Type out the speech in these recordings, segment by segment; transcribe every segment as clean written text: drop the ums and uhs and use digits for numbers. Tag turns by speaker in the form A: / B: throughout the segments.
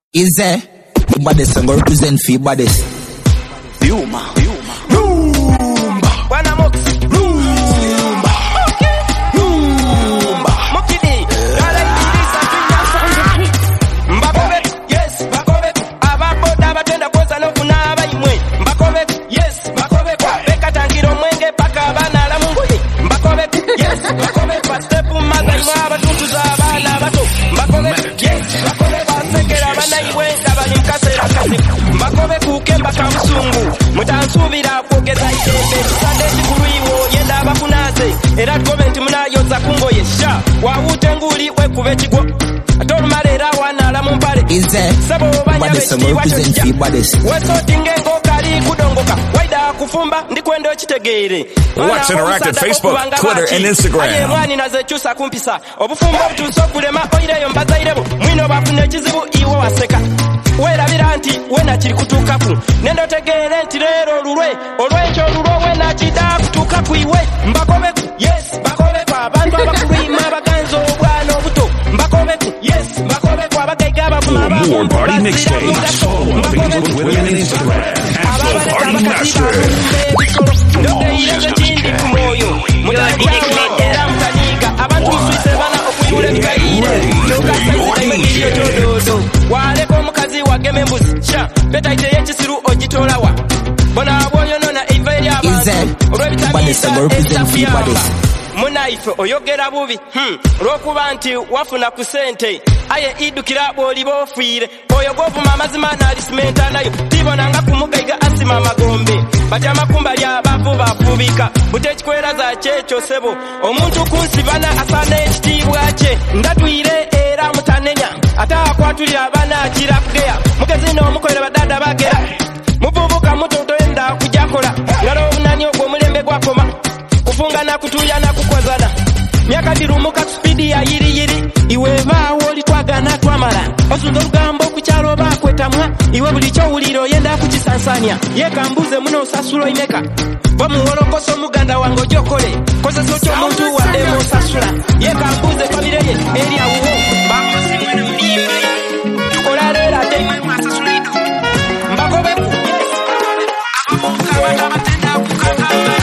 A: Is there? Baddest and go represent for baddest.
B: Yuma. Rumba.
C: Wanamox.
B: Rumba.
C: Okay.
B: Rumba.
C: Mokidi. Dala ibirisa tunya sound. Mbakobe. Yes. Mbakobe. Ababoda batenda koza no kuna abayimwe. Mbakobe. Yes. Mbakobe. Beka tangiro mwenge paka abana la munguni. Mbakobe. Yes. Mbakobe. Step maza imwa abatuntu za abana bato. Mbakobe. Yes. Mbakobe. Basekera abana iwe abali mkasera kasi. Mbakobe kukemba kamusungu. Mutansubira kwogeza itembe. Sande chikuruiwo yenda abakunaze. Era comment munayoza kungoye sha. Wawute nguli wekube chigwo. Atolumalera wanala mumpale.
A: Is there? Baddest and go represent for baddest.
C: Weso tingengo kali kudongoka. Waida kufumba ndikwendo chitegere.
D: Let's interact at Facebook, Twitter, and Instagram.
C: Aye mwani naze chusa kumpisa. Obufumbo butuso kulema oireyo mbaza irebo. Mwino bafune chizibu iwo waseka. Wera biranti wena chiri kutukaku. Nendo tegere nti lero lulwe. Olwencho lulwe wena chida kutuka kuiwe. Mbakobeku. Yes. Mbakobeku. Abantu abakulima baganzo bwano buto. Mbakobeku. Yes. Mbakobeku. Abagaiga abafuma
D: For more party mixtapes, follow on Facebook, Twitter, and Instagram at The Party Master.
C: Ndote irezo chindi kumoyo. Mutajawa mtaniga. Abantu uswise bana okuyule tukaire. Ndoka saizile tododo. Waleko mukazi wageme mbuzi. Sha. Beta ite yechisiru ojitolawa. Bona abonyo nona iveri abantu.
A: Baddest and go represent for baddest.
C: Munaife oyogera bubi lwokuba nti wafuna ku sente aye idukira bw'oliba ofiire oyo gw'ovuma amazima n'alisimenta nayo tibonanga kumugaiga asima amagombe bati amakumbali abavu bafubika butekikweraza kyekyo sebo omuntu kunsibana asaana ekitiibwa kye ndatwire era mutanenya ate akwatulira abaana akira kugeya mugezi n'omukolera badada bagera muvubuka muto toyenda kujakola ngalo obunani ogwo omulembe gwakoma kufunga na kutuya na kukwazana myaka dirumuka speedi ya yiri iwe bawo litwagana twamala osunzo lugambo kukyalo bakwetamwa iwe buli kyowuliro yenda kukisansanya yekambuze muno sasulo imeka bamuwolokoso muganda wange ojokole kozeso ky'omuntu wadde osasula yekambuze famire ye eri awuwo bamusimwene munimba tukolalera ate imwe mwasasula idu mbakobeku abamuka batenda kukakamba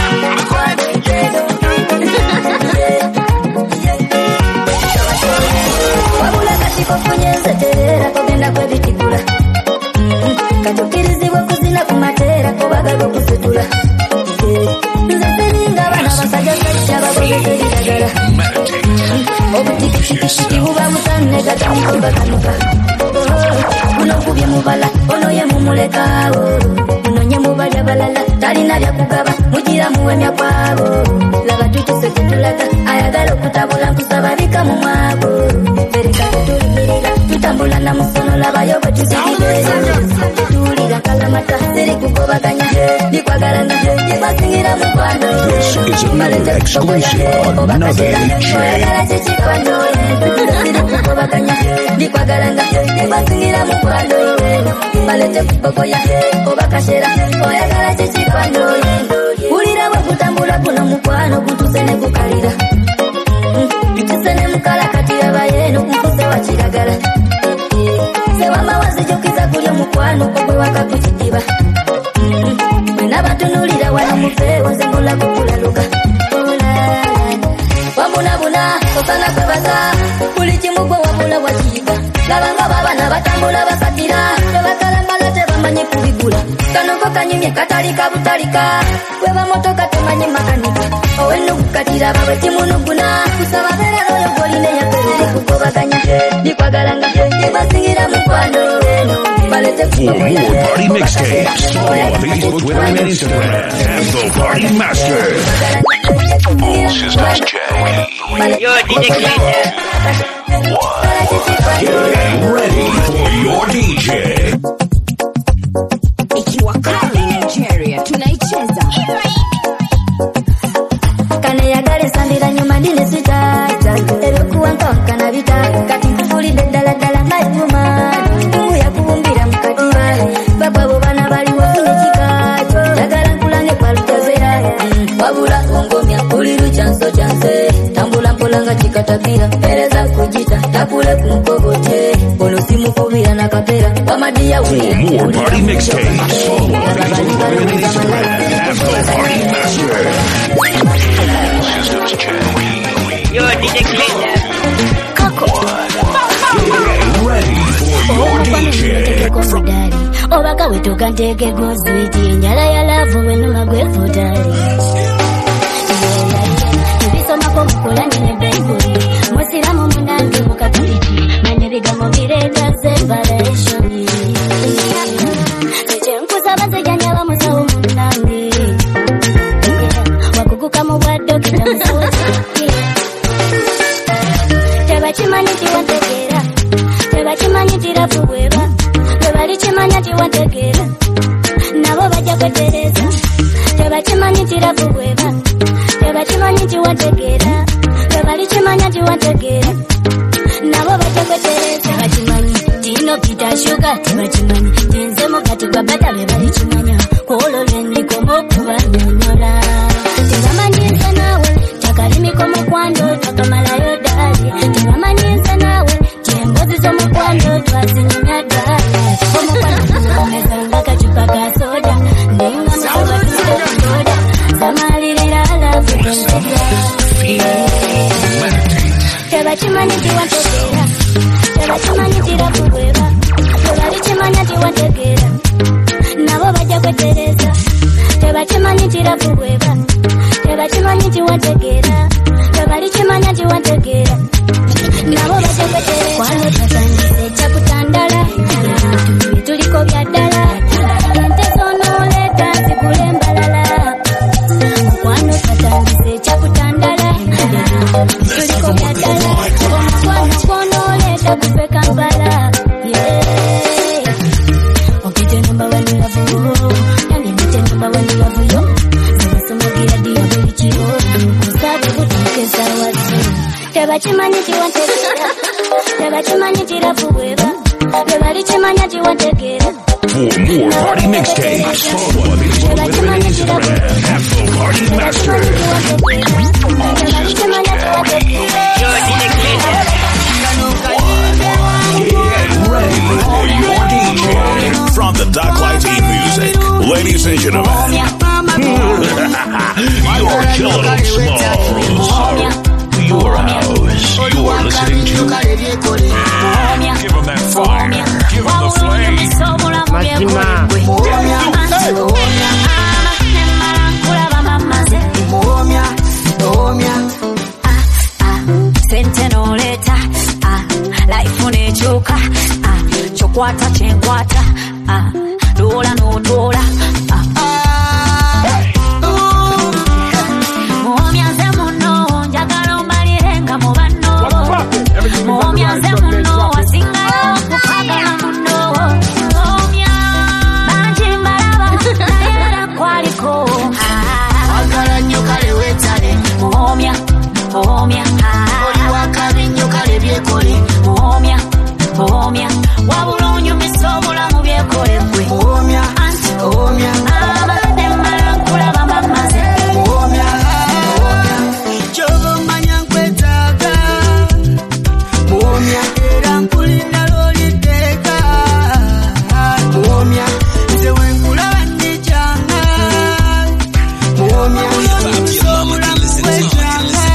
E: wabula katiko kunyeze terera kogenda kwebitikula katukirizibwa kuzina kumatera kobagaga kusetula nze siringa bana basajja sajja bagogezeriragala obutikitiki buba butanne gatamukobaganuka buno kubye mubala ono ye mumulekaawo munonye mubalya balala talina byakugaba mugira muwemya kwabo laba tukisekitulaga ayagala okutabula nkusaba bika mu mwabo bereka tutulirira tutambula na musono labayo bwe tuzigireyo tuwulira kalamata ziri kugobaganya bikwagalana yebasingira mukwano
D: This is another exclusive on Another
E: oyagala kikikwano ziri kugobaganya bikwagalana yebasingira mukwano balete kubogoya obakashera oyagala kikikwano wulira bwe kutambula kuno mukwano kutusene kukalira bitusene mukala kati yabayeno kumpuse wa kiragala sewamba wazijukiza kulya mukwano kogwe wakakukidiba mwena batunulira wano mufeewo nze mbula kukulaluka wabunabuna osana kwebaza buli kimu gwe wabula wakiyiga labanga babana batambula basatira tebakalambala tebamanyi kubigula kanoko kanyumye katali kabutalika webamotoka temanyi makanika owenukukatira bawe kimunuguna kusaba bera oyo goline yaperere kugobaganya nikwagalanga yebasingira mukwano balete
D: For more party mixtapes, follow on Facebook, Twitter, and Instagram at The Party Master. All systems check.
F: Yo, DJ Cleaner.
D: Get ready for your DJ.
G: Ikiwa kali Nigeria tunaicheza
E: kane yagale sandira nyuma dine sitata elokuwa nkonka na bita kati kufulide daladala maivuma tungu ya kubumbira mukatiba baba bo bana bali wafunye kikacho yagala nkulange palutazera wabula ongomya uliru chanso chanse tambula mpolanga chikatakira pereza kujita takule kumkogote olusimu mukubira na kapera Pamadia
D: For more party mixtapes, follow Facebook and Instagram at The Party Master. Systems check.
C: Yo, DJ Cleaner.
D: Get ready for your DJ.
E: Obaka wetu kanteke gozwiti Nyala ya lavu wenu magwefu tari Ibisoma kumkula nene benguri Mwasiramu munangi mukatuliti Manye bigamo virega separationi Seche nkusaba sejanyala musawu munangi Wakukuka mubwado kita musawote Tebachimanyi tiwantekera Tebachimanyi tirafuweba Tebalichimanya tiwantekera Nabo bajja kwetereza Tebachimanyi tirafuweba Tebachimanyi tiwantekera Tebalichimanya tiwantekera Nabo bajja kwetereza Tebachimanyi tino kitashuka Tebachimanyi tinze mukati gwa bata bebalichimanya Kuolo lweniko mokubanyonyola Tebamanyiza nawe Takalimiko mukwando takamalayo dali Tebamanyiza nawe Tiembozi zomukwando twazinyumya dali Omukwando omezanga kachupa ka soda Ndenga musaba tusoda Zamalirira alafu kwenzeja Tebachimanyi tiwantekera Tebachimanyi tirafuweba Tebalichimanya tiwantekera Nabo bajja kwetereza Tebachimanyi tirafuweba Tebachimanyi tiwantekera Tebalichimanya tiwantekera Nabo bajja kwetereza Kwano tatandise chakutandala Tuliko byaddala Ente zonoleta zigule mbalala Kwano tatandise chakutandala Tuliko byaddala Kwano konoleta kufe Kampala Okite number one you love you Nani mite number one you love you Zabasumagira diya bulichiro Kusabu kutukesa watu Tebachimanyi tiwantekera Tebachimanyi tirafuweba Tebalichimanya tiwantekera
D: For more party mixtapes, follow on Facebook and Instagram at The Party Master. All systems check.
C: Yo, DJ Cleaner.
D: Get ready for your DJ. From the Doc Team Music, ladies and gentlemen, you're killing smalls. Your house. You are listening to. Give them that fire. Give them the flame.
E: Sentenoleta life nechuka chokwata chenkwata dola no dola Muomyaze muno njagala omalirenga mu banno Muomyaze muno wasinga okukagala muno Muomya banji mbalaba naye kwaliko Agala nnyo kale wetale Muomya Muomya Oli wakabi nnyo kale byekole Muomya Muomya wabula onyumisa obulamu byekole gwe Muomya Anti Muomya abadde mmala nkulaba mamaze Muomya Chobo manya nkwetaaga Muomya era nkulinda loliteeka Muomya nze wenkulaba nnikyanga Muomya onyumisa obulamu bwekyanga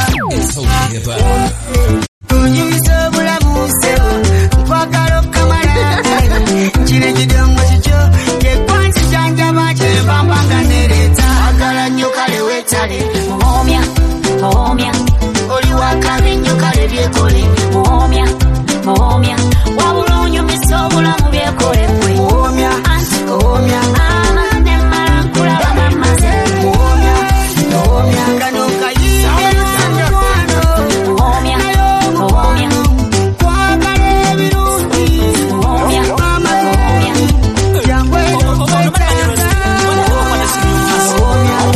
E: Onyumisa obulamu sebo nkwagala okamala Nkire kidongo kikyo kyekwansi kyanjaba kyembambanga nereeta Agala nnyo kale wetale Muomya Muomya oli wakabi nnyo kale byekole Muomya Muomya wabula onyumisa obulamu byekole gwe Muomya Anti Muomya abadde mmala nkulaba mamaze Muomya Muomya kano kayimba Muomya Muomya kwagala ebirungi Muomya Muomya jangwe okwetaaga Muomya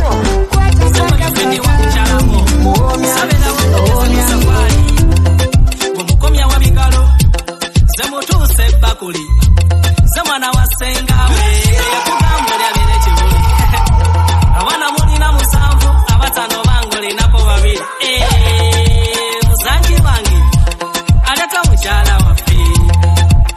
F: Omukomya wa bigalo zemutuuse ebbakuli zemwana wasengawe yakugambulya bire kibuli abaana mulina 7 abatano bangolinako 2 musangi wange aleka mukyala waffe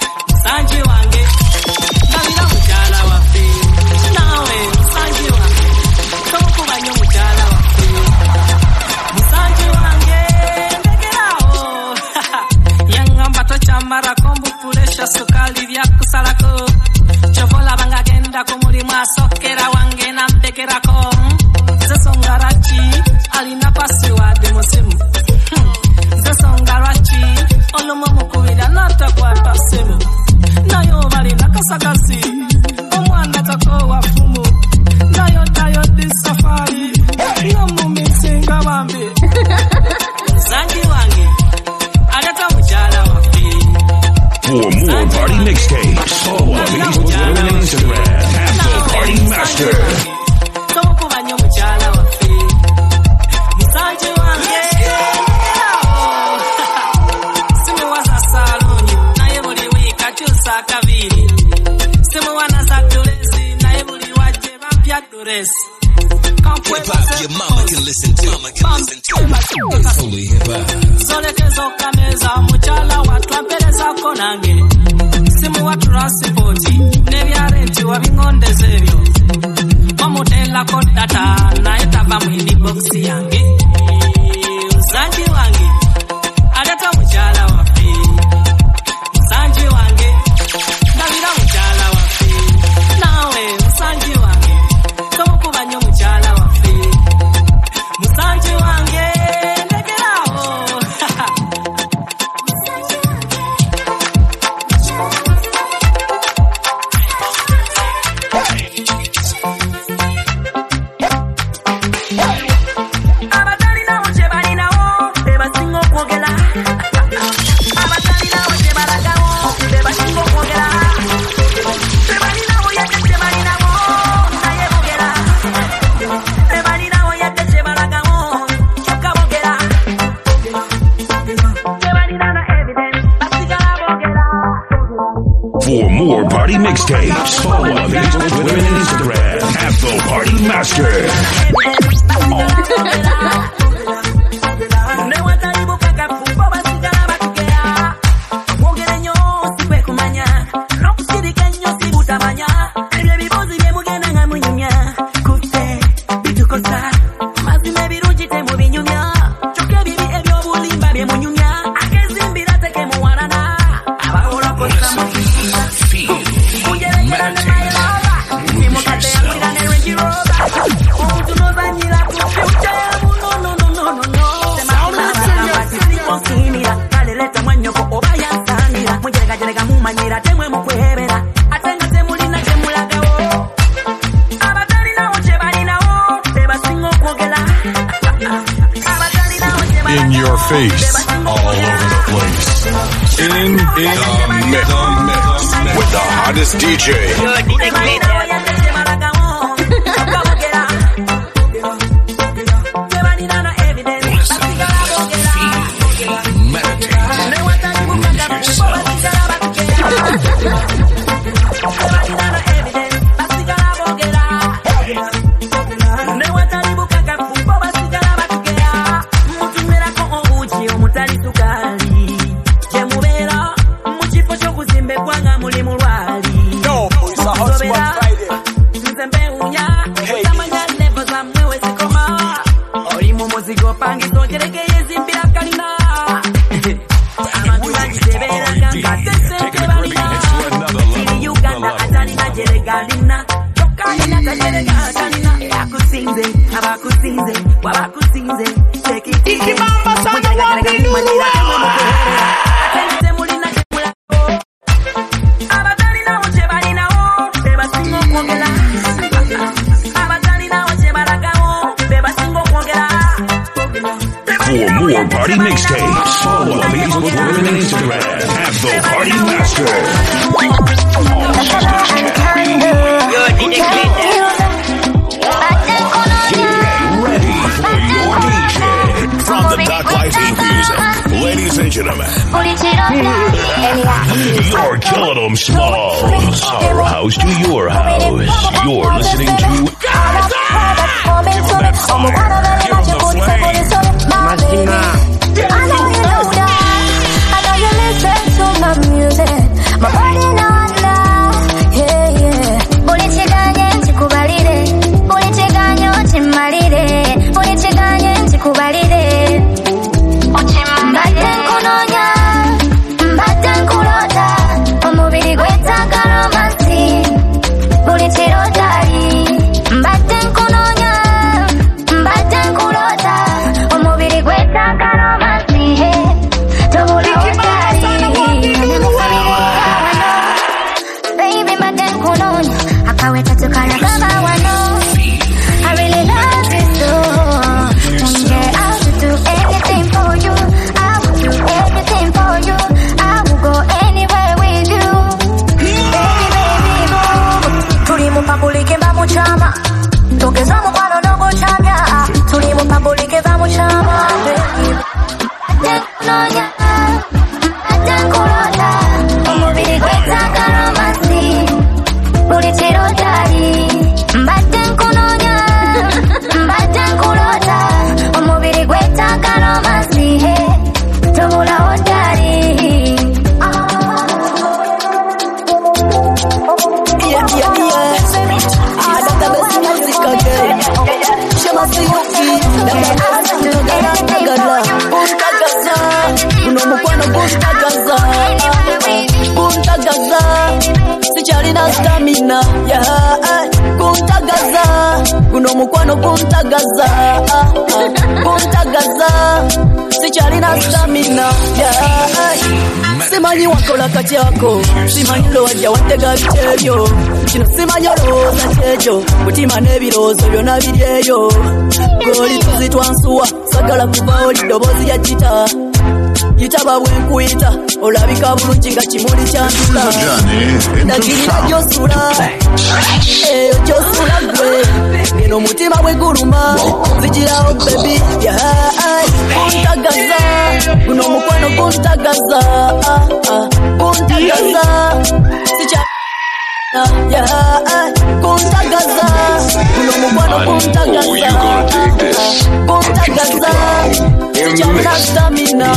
F: sukali vya kusalako chovola banga genda kumulimu asokera wange na mbekerako zesongarachi alina password musimu zesongarachi olumu mukubira natakwata simu nayo bali nakasakasi omwana tako wafumu nayo tayo di safari nomumisinga bambi zangi wange aleta mujala wafi.
D: For more party mixtapes, follow on Facebook, Twitter, and Instagram at The Party Master.
F: Tokubanyo mujala wafi. Musanji wange. Simu wasa saloni, naye buli wika chusa kabiri. Simu wana za duresi, naye buli waje bampya duresi.
B: Hip hop, your mama can listen to. It's fully hip hop.
F: Zolekezo kameza muchala watu apereza konange. Simu watu rasipoti, nebyarenti wabingondezebyo. Mamutela kodata, na etava muhindi boxi yange. Msanji wange, aleta muchala wafi. Msanji wange, ndabira muchala wafi. Nawe, msanji wange, tomukubanyo muchala wafi. Msanji wange, negerao. Abatalina uche balinawo, beba singo kwogela. Abatalina uche balagawo, beba singo kwogela. Bebalinawo yatete balinawo, naye bogela. Bebalinawo yatete balagawo, choka bogela. Bebalinana evidence, basigala bogela.
D: For more party mixtapes, follow on Facebook, Twitter, and Instagram at The Party Master.
H: In your face, all over the place. In the mix with the hottest DJ. For more party mixtapes, follow on Facebook, Twitter, and Instagram at The Party Master. All systems Get ready for your DJ. From the Duck Life Music, ladies and gentlemen.
D: You're killing them, Smalls. Our house to your house. You're listening to Give 'em that fire. Give 'em the flame.
E: I know you know that. I know you listen to my music. My body know love. Yeah, yeah. Ulichiganye chikubalire. Ulichiganyo chimalire. Ulichiganye chikubalire. Mbate nkunonya. Mbate nkulota.
I: Sikyalina stamina, yeah, kuntagaza, guno mukwano kuntagaza, kuntagaza, sikyalina stamina, yeah. Simanyi wakola katyako, simanyi lowajja watega bitebyo, kino simanyi olowooza kyekyo, mutima n'ebirowoozo byonna biryeyo, goli tuzitwansuwa, sagala kuva oli ddoboozi ya gita, yitaba bwenkuyita, olabika bulungi nga kimuli kyantula, ndagirira gy'osula, eyo gy'osula gwe, ngeno mutima bwe guluma, nzigirawo baby, kuntagaza, guno mukwano kuntagaza, kuntagaza, kuntagaza, guno mukwano kuntagaza, kuntagaza, sikyalina stamina,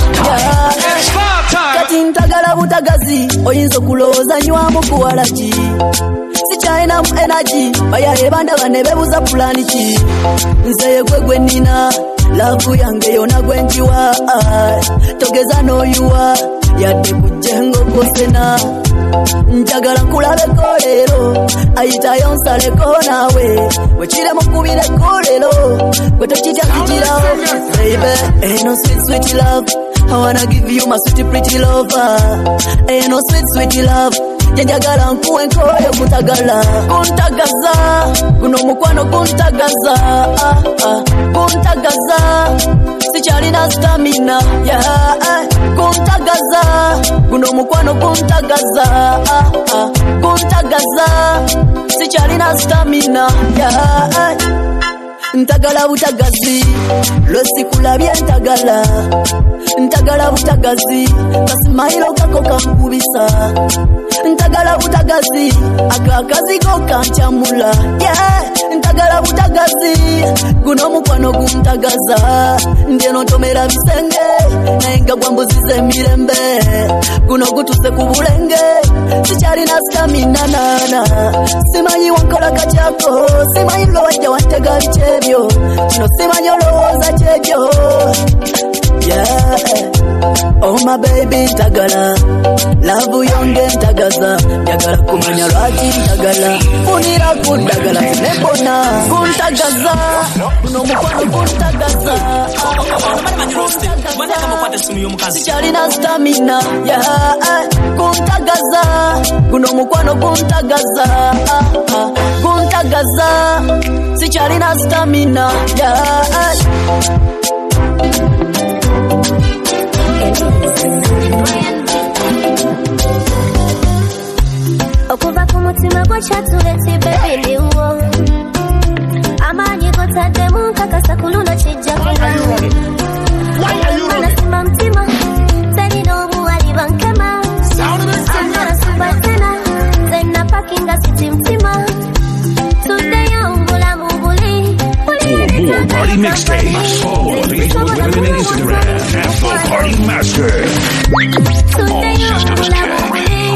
I: kati ntagala butagazi, oyinza okulowooza nywamu kuwalaki, sikyalinamu energy, bayaye bandaba ne bebuza pulani ki, nze ye gwe nina, laavu yange yona gwe njiwa, togeza n'oyuwa, yadde kujengo kosena, njagala nkulabeko leero, ayitayo nsaleko naawe, wekire mukubireko leero, gwe tokitya nzigirawo, baby, eno sweet sweet love, I wanna give you my sweet pretty lover, eno sweet sweet love, jenjagala nkuwe nkoyo kutagala, kuntagaza, guno mukwano kuntagaza, kuntagaza, sikyalina stamina, yeah, kuntagaza, guno mukwano kuntagaza, kuntagaza, sikyalina stamina, yeah. Ntagala butagazi, lwesikulabye ntagala, ntagala butagazi, kasimayiro kako kankubisa, ntagala butagazi, akakazigo kanchamula, yeah, ntagala butagazi, guno mukwano guntagaza, ndeno ntomera bisenge, nayenga gwambuzize emirembe, guno gutuse ku bulenge, sikyalina stamina nana, simanyi wankola katyako, simanyi lowajja wantega bikyebyo, kino simanyi olowooza kyebyo, yeah. Oh my baby ntagala, love yonge ntagaza, njagala kumanya lwaki ntagala, funira kundagala nebona, kuntagaza, kuno mukwano kuntagaza, sikyalina stamina, yeah, kuntagaza, kuno mukwano kuntagaza, kuntagaza, sikyalina stamina, yeah.
J: Okuva ku mutima gw'okyatuletse baby ndiwo, amaanyi gotaddemu nkakasa ku luno kijja kuba, nasima mutima terina obuwali bankema, sinona supatena zenna pakinga siti mutima, tuddeyo mbulamu buli.
H: For more party mixtapes, follow on Facebook, Twitter, and Instagram at The Party Master. All systems check.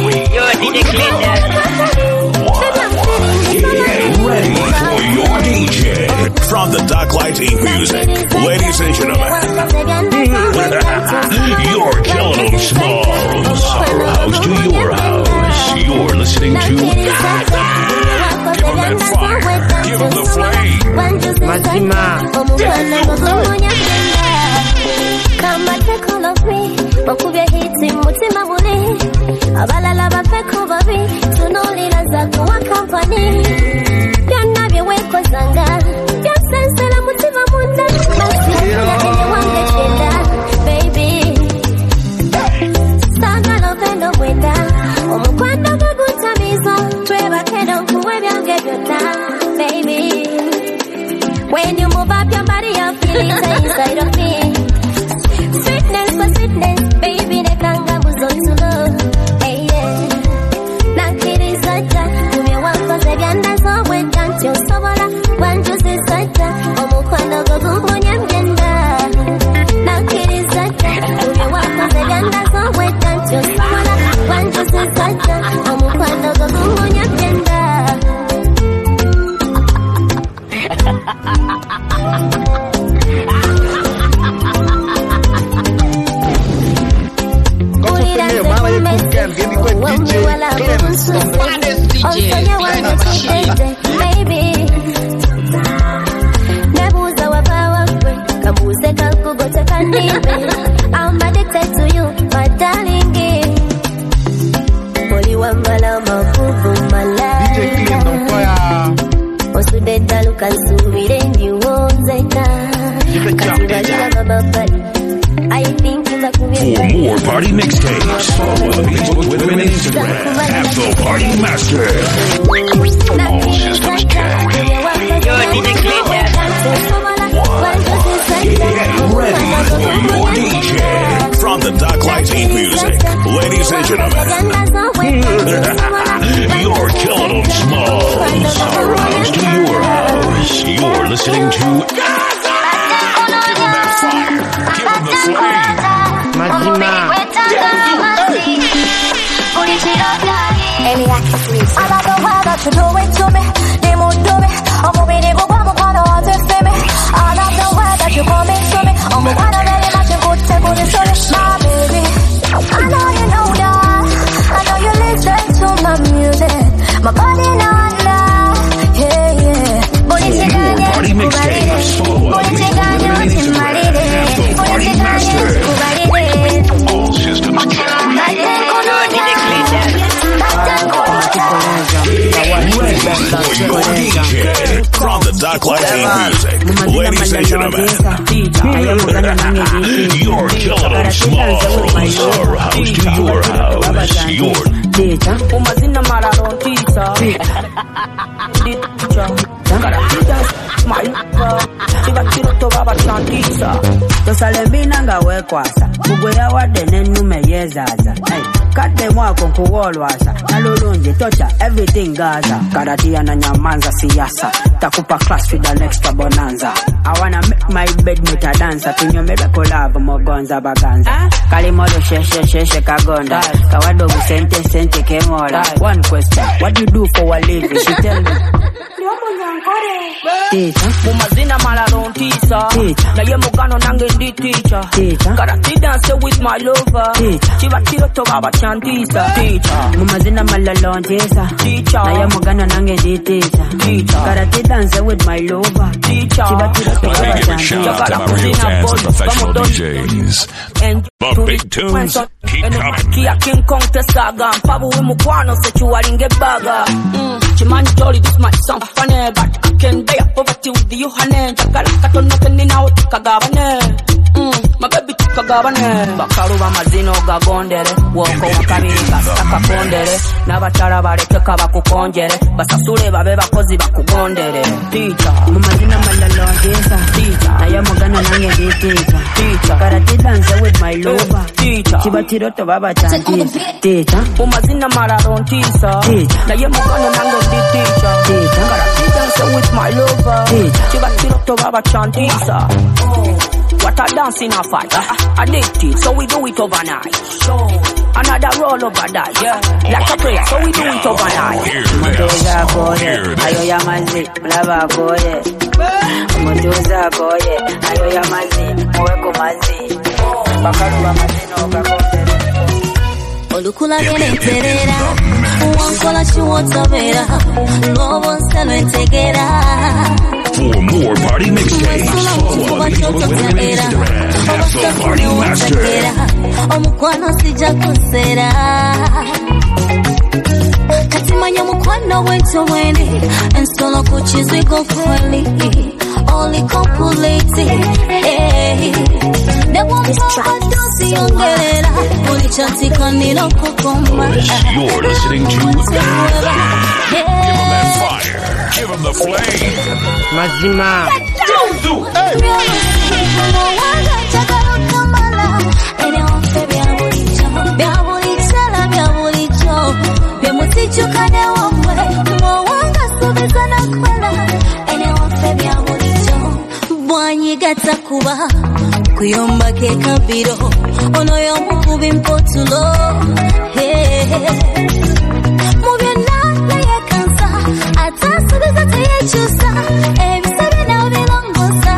H: Get ready for your DJ. From the Dark Light Inc. Music, ladies and gentlemen, you're killing them smalls. Our house to your house. You're listening to Give them that fire. Give them the flame.
J: Come back, take all of me. Bakubye hiti mutima muli, abalala bapeko babi, tunolira za kuwa company. Byonna byeweko zanga, byasensera mutima munda, basi yalini wange kyenda, baby. Sagala pendo mwenda, omukwano gugutamiza, twebakeno nkuwe byange byonna, baby. When you move up your body, I feel it inside of me. Sweetness for sweetness, baby, nekanga muzo love. Hey, yeah. Nakiri saja, umewakoze ganda so wedanti osobora. Wanjusi saja, omukwano gogumonya mgenda. Nakiri saja, umewakoze ganda so wedanti osobora. Wanjusi saja, omukwano gogumonya mgenda.
K: Give me quick DJ Clems, the baddest
J: Onsonya wange kitete, baby. Nebuza wabawa kwe, kabuze kakugote kandibe. I'm addicted to you, my darling. Oli wambala mabubu malaya. Osudeta lukansubire ndiwonzeka. Kasibalira mababali. I think in the
H: For more party mixtapes, follow the Facebook with them on Instagram at The Party Master. All systems check. Ready for your DJ from the Docklight Team Music. Ladies and gentlemen, you're killing them Smalls. Our house to your house. You're listening to
J: my body not love, yeah, yeah.
H: Party mixtapes, follow up on Instagram at The Party Master. All systems check. From the Docklight Team Music, ladies and gentlemen, you're killing them Smalls. Our house to your house. Your
I: Umazina mararo tisa. Tosalembina nga wekwasa kugwera wadde n'ennume yeezaaza kadde mwako nkuwoolwasa nalulungi tocha everything gaza karatia na nyamanza siyasa takupa class with an extra bonanza I wanna make my bed meta dansa tunyomere collab mogonza baganza kalimolo sheshe kagonda kawadogo sente kemola one question what you do for a living she tell me Mumazina malalo ntisa naye mugano nange ndi teacher karate dance with my lover chiba chiroto baba chantisa Mumazina malalo ntisa naye mugano nange ndi teacher karate dance with my lover chiba chiroto baba chantisa
H: the big tunes keep coming.
I: Kia King Kong tesaga mpabu wimukwano sechuwalinge baga Chimani jolly this might sound funny but I can bear poverty with you honey Chakala katono keni nao tukagabane My baby tukagabane Bakaruba mazino gagondere Woko wakabiri kasaka kondere Nabatara bareke kabakukonjere Basasule babe bakozi bakugondere Teacher Mumazina malalo antisa Teacher Naye mugana nange di teacher Karate dance with my lover Teacher Chibatiroto baba chantisa Teacher Mumazina mararo ntisa Naye mugana nange di teacher Karate dance with my lover Chibatiroto baba chantisa What a dance in a fight, addicted, so we do it overnight. Another roll over that, yeah. Like a prayer, so we do it overnight. Matoza boye, ayo ya mazi, blaba boye. Matoza boye, ayo ya mazi, mweko mazi. Bakaruwa mazino kakondere.
J: Olukula gene terera, uwankola chiwotabera, lobo nselo entegera.
H: For more party mixtapes, follow us on Instagram at The Party Master.
J: Omukwano sija kusera katimanya mukwano wetu weni ensolo kuchizwigo kweli only copulating
H: You're listening to Give 'em that fire. Give 'em the flame.
C: Mazima.
J: Gata kuba kuyomba ke kabiro ono yo mukubi mpotulo mubyonna yekansa atasubiza teyekyusa ebisabe nawe bilongosa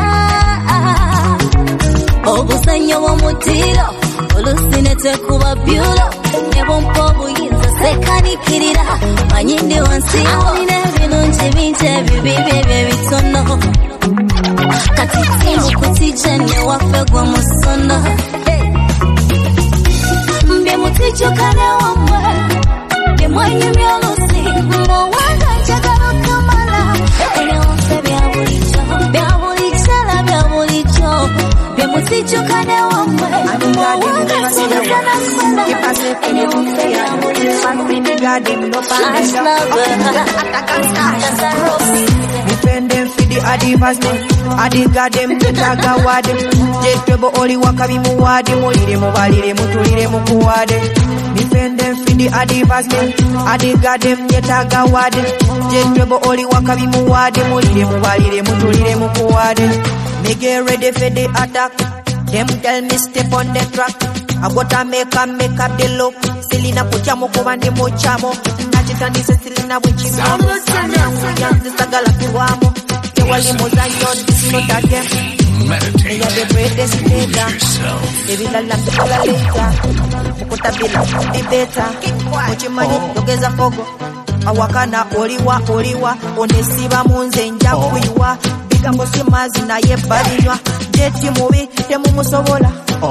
J: obuzannyo bw'omutiro olusinete kuba byulo nebompa obuyinza sekani
E: nyikirira manyindi wansi alina ebirungi bingi ebibi bitono kati timu kutijene waffe gwa musono mbye mutijukane wamwe bye mwanyumya olusi mbowanga njagala okamala ebyo waffe bya bulijjo bye mutijukane wamwe mbowanga njagala
K: Nipende mfidi adivasne Adigade mtetaga wade Jetwebo oli wakabi muwade Molire mubalire mutulire mukuwade Nipende mfidi adivasne Adigade mtetaga wade Jetwebo oli wakabi muwade Molire mubalire mutulire mukuwade Me get ready for the attack Them tell me step on the track I gotta make up the look. Selena Puchamo Kovande Mochamo. Nachitani Selena Wichimo. Yanzi Sagala Kuamo. Kewali Mozayo, this is not a game. They are the greatest leader. They will allow the color later. Mukutabila, the better. Mochimani, Togeza Fogo. Awakana, Oliwa, Onesiva Munze, Njakuiwa. Bigambo Simazi na Yebaliwa. Jeti Movie, Temu Musovola.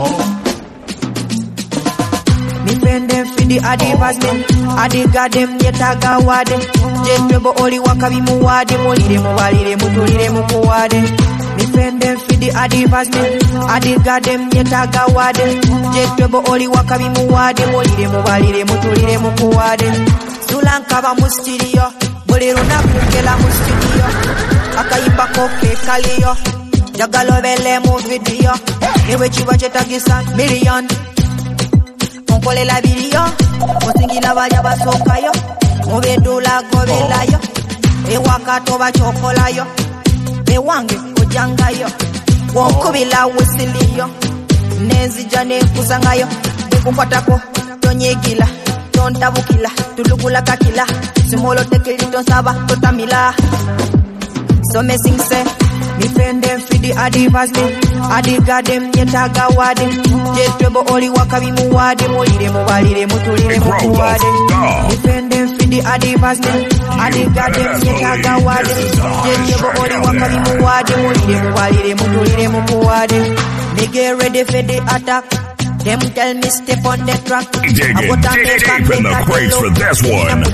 K: Nipende fidi adivasne Adigade mnyetaga wade Jetwebo oli wakabi muwade Molire mubalire mutulire mukuwade Nipende fidi adivasne Adigade mnyetaga wade Jetwebo oli wakabi muwade Molire mubalire mutulire mukuwade Sulankaba mustirio Buliro nakungela mustirio Akayimba koke kaliyo Jagalo vele mu video Niwe chiwa chetagisa million Kole la video, musingila baja basokayo, mubedula gobelayo, ewakato bachokolayo, bewange kujangayo, wonkubila wisiliyo, nezijane kusangayo, bekukwatako, tonyegila, tontabukila, tulukula kakila, simolo tekili tonsaba, totamila. So me sing say, nipende fidi adivasne Adigade mnyetaga wade Jetwebo oli wakabi muwade Molire mubalire mutulire mukuwade Nipende fidi adivasne Adigade mnyetaga wade Jetwebo oli wakabi muwade Molire mubalire mutulire mukuwade Me get ready for the attack Them tell me step on the track
H: Dig deep in the crates for this one.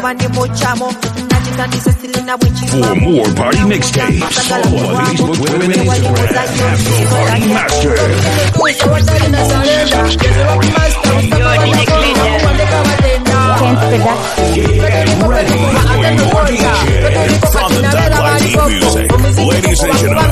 H: For more party mixtapes, follow on Facebook, Twitter, and Instagram. Party Master. From the Darklight Music, ladies and gentlemen.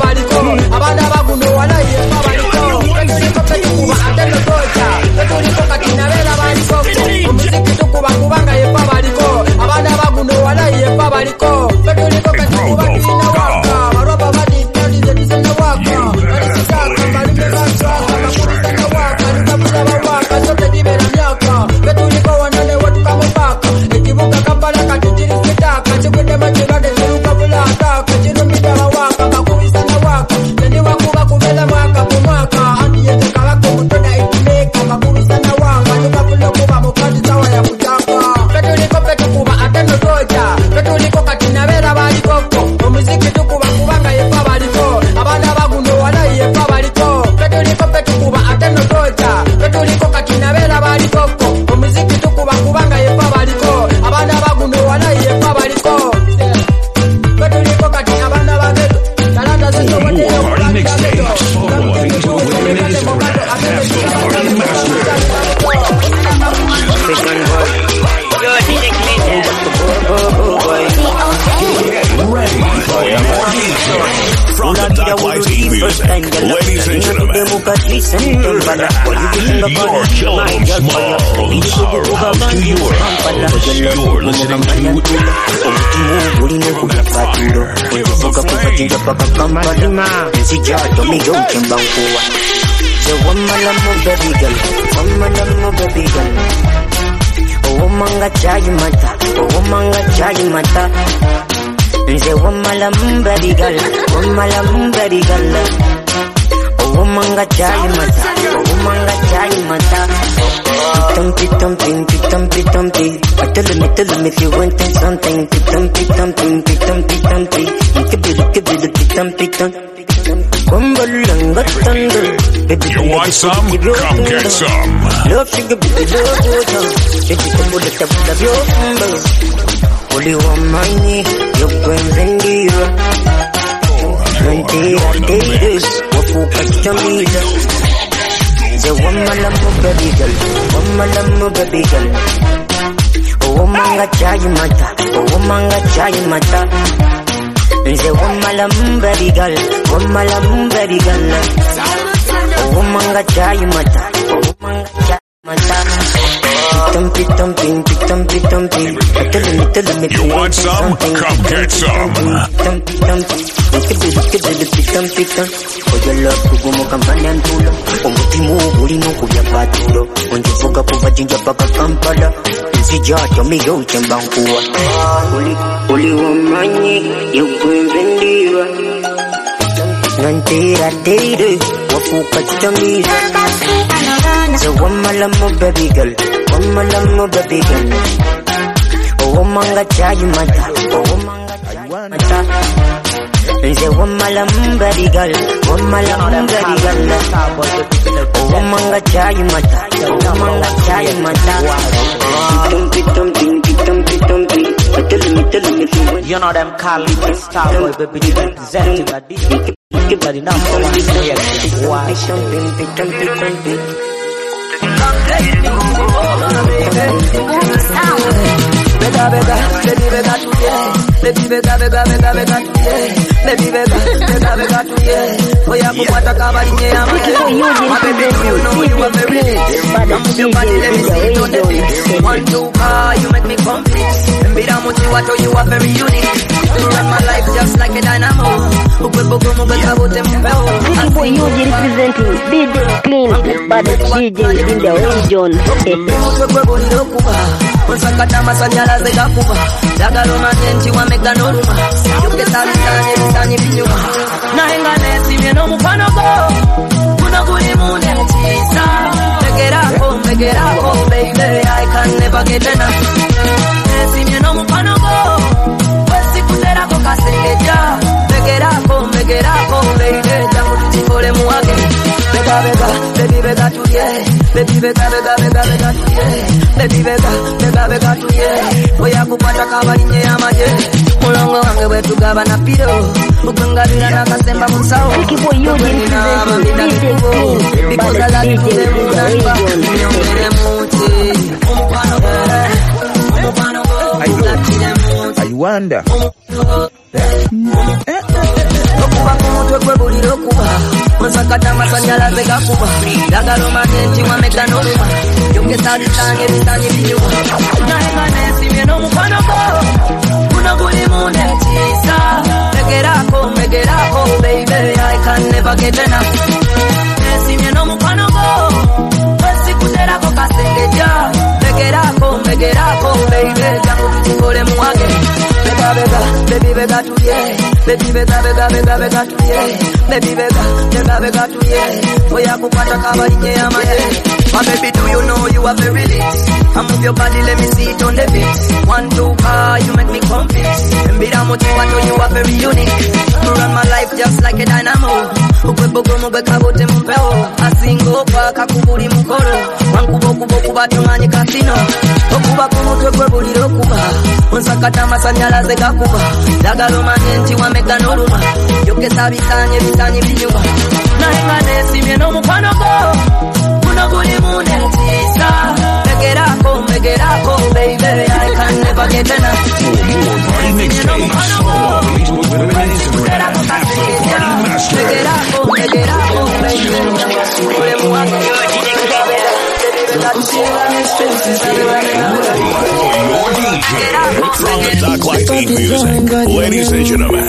H: Ladies and gentlemen, you're Killer Smalls. House to your house. You're listening to
L: Nze wamalam baby girl, oh manga chai mata, Pitampi. I tell him if you want something. Pitampi.
H: You want some? Come get some.
L: Love sugar, baby, love. Baby, come with the love your number. Only one money, you're going vendira. Mentira, days, what for Pachamila. The woman, I'm a baby girl. Oh, manga chai mata. The woman, I'm baby girl. Oh, manga chai mata. Pitampi.
H: You want some? Come get some.
L: So woman, I'm a baby girl. Oh, manga chai mata. The woman, I'm baby girl. Oh, manga chai mata.
M: You know them Cali Starboy, baby, representing a DJ. The number one player. Why?
I: You make me complete. You are very unique. You run my life just like a dynamo.
N: Ricky Boy Yuji representing DJ Clean, baddest DJ in the region.
I: Unsakata masanyala zekakuba Dagalo manenti wa mega noruma Yukesa lisani binyuma Nahenga nesi mieno mufano go Kuna kuli mune chisa Megerako baby I can never get enough Nesi mieno mufano go Wesi kuterako kasengeja Megerako baby Jangu tuchikole muage Baby bega tuye Baby bega tuye Baby bega tuye Oya kupata kabalinye ya maje Mulongo wange wetu gaba na piro Ukungalira na kasemba musao
N: Ricky Boy Yuji representing DJ Clean, baddest DJ in the region.
O: I wonder.
I: Okuba kumutwe kwe buliro kuba Unsakata masanyalaze gakuba Dagalo manenti wa mega noruma Yukesa lisani binyuma Nahenga nesi mieno mufano go Kuna kuli mune chisa Megerako baby I can never get enough Nesi mieno mufano go Wesi kuterako kasengeja Megerako baby Jangu tuchikole muage Baby bega tuye Baby bega tuye Baby bega tuye Oya kupata kabalinye ya maye My baby, do you know you are very lit? I move your body, let me see it on the beat. 1, 2, you make me complete. And be down with you, I know you are very unique. You run my life just like a dynamo. Ukwepogomo bekabote mupeo. Asingo kwa kakuburi mukoro. Wankuboku batumani kasino. Okuba kumutwe kwe buliro kuba. Unsakata masanyalaze gakuba. Dagalo manenti wa mega noruma. Yokesa bitanye binyuma. Nahenga nesi mieno mufano go. No good moon and teaser. Megerako, baby. I can never get enough.
H: Party mixtapes. Follow Facebook, Twitter, and Instagram.
I: Megerako, baby.
H: From the Doc-Like Beat Music, ladies and gentlemen,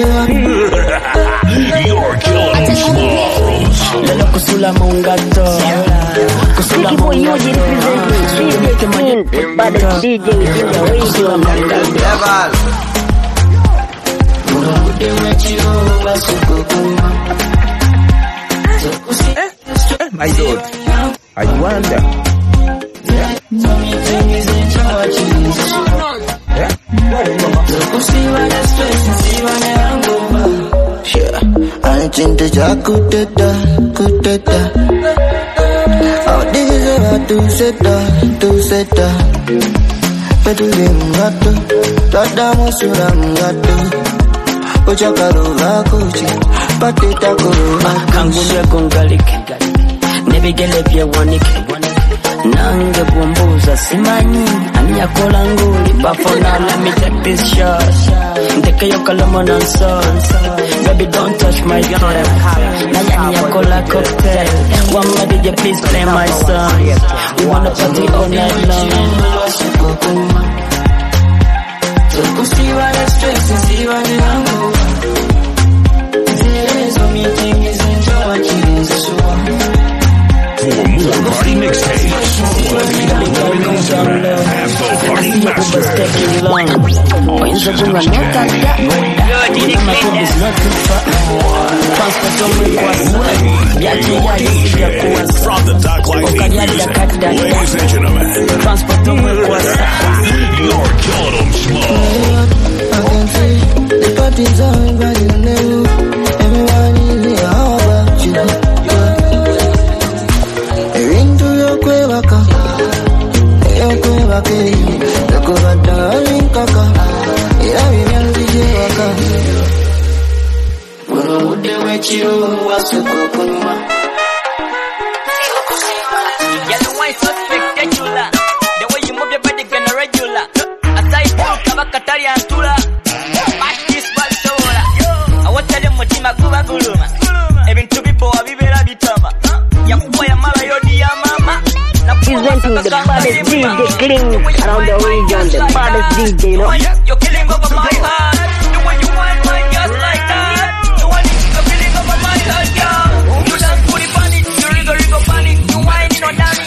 H: you're killing Smalls.
N: Ricky Boy Yuji representing DJ Clean, baddest DJ in the region.
O: My God, I wonder.
P: Ancinta kuteta. Audise va tu seta. Peduli mgato, dada musura mgato. Uchakaru vakuchi, patita kuru.
M: Kangulia kungalike, nebigele pia wanike. Nange bumbuza simanyi, aniyakola nguli. But for now, let me take this shot. Take your column and sauce. Baby, don't touch my throat. Aniyakola cocktail. One more DJ, please play my song. We wanna party all night long.
Q: So kusiwa na stress, siwa na hangover. Zerezo meeting is enjoy kids so.
H: For more party mixtapes, let me have the party master. From the Dark Light Music, ladies and gentlemen, you're killing them small.
P: I can see the party's on, but you know everyone is here. How about you? Into your quevaka, the Kovata Linkaka, Yaviandiwaka.
Q: Would they wait you was a coconut?
F: Yellow white so spectacular. The way you move your body can regular. Aside from Kabakatari and Tula, match this Balsola. I want to tell you Motima Kuba Guluma. Even two people are Vivera Vitama. Yakuya Mara Yodi Mama.
N: Presenting the baddest DJ Kling around the region, the baddest DJ, you know.
F: You're killing over my heart. The way you want mine just like that. The one you're killing over my heart, girl. You just put it on it, you rigo panic, you whining on dummy.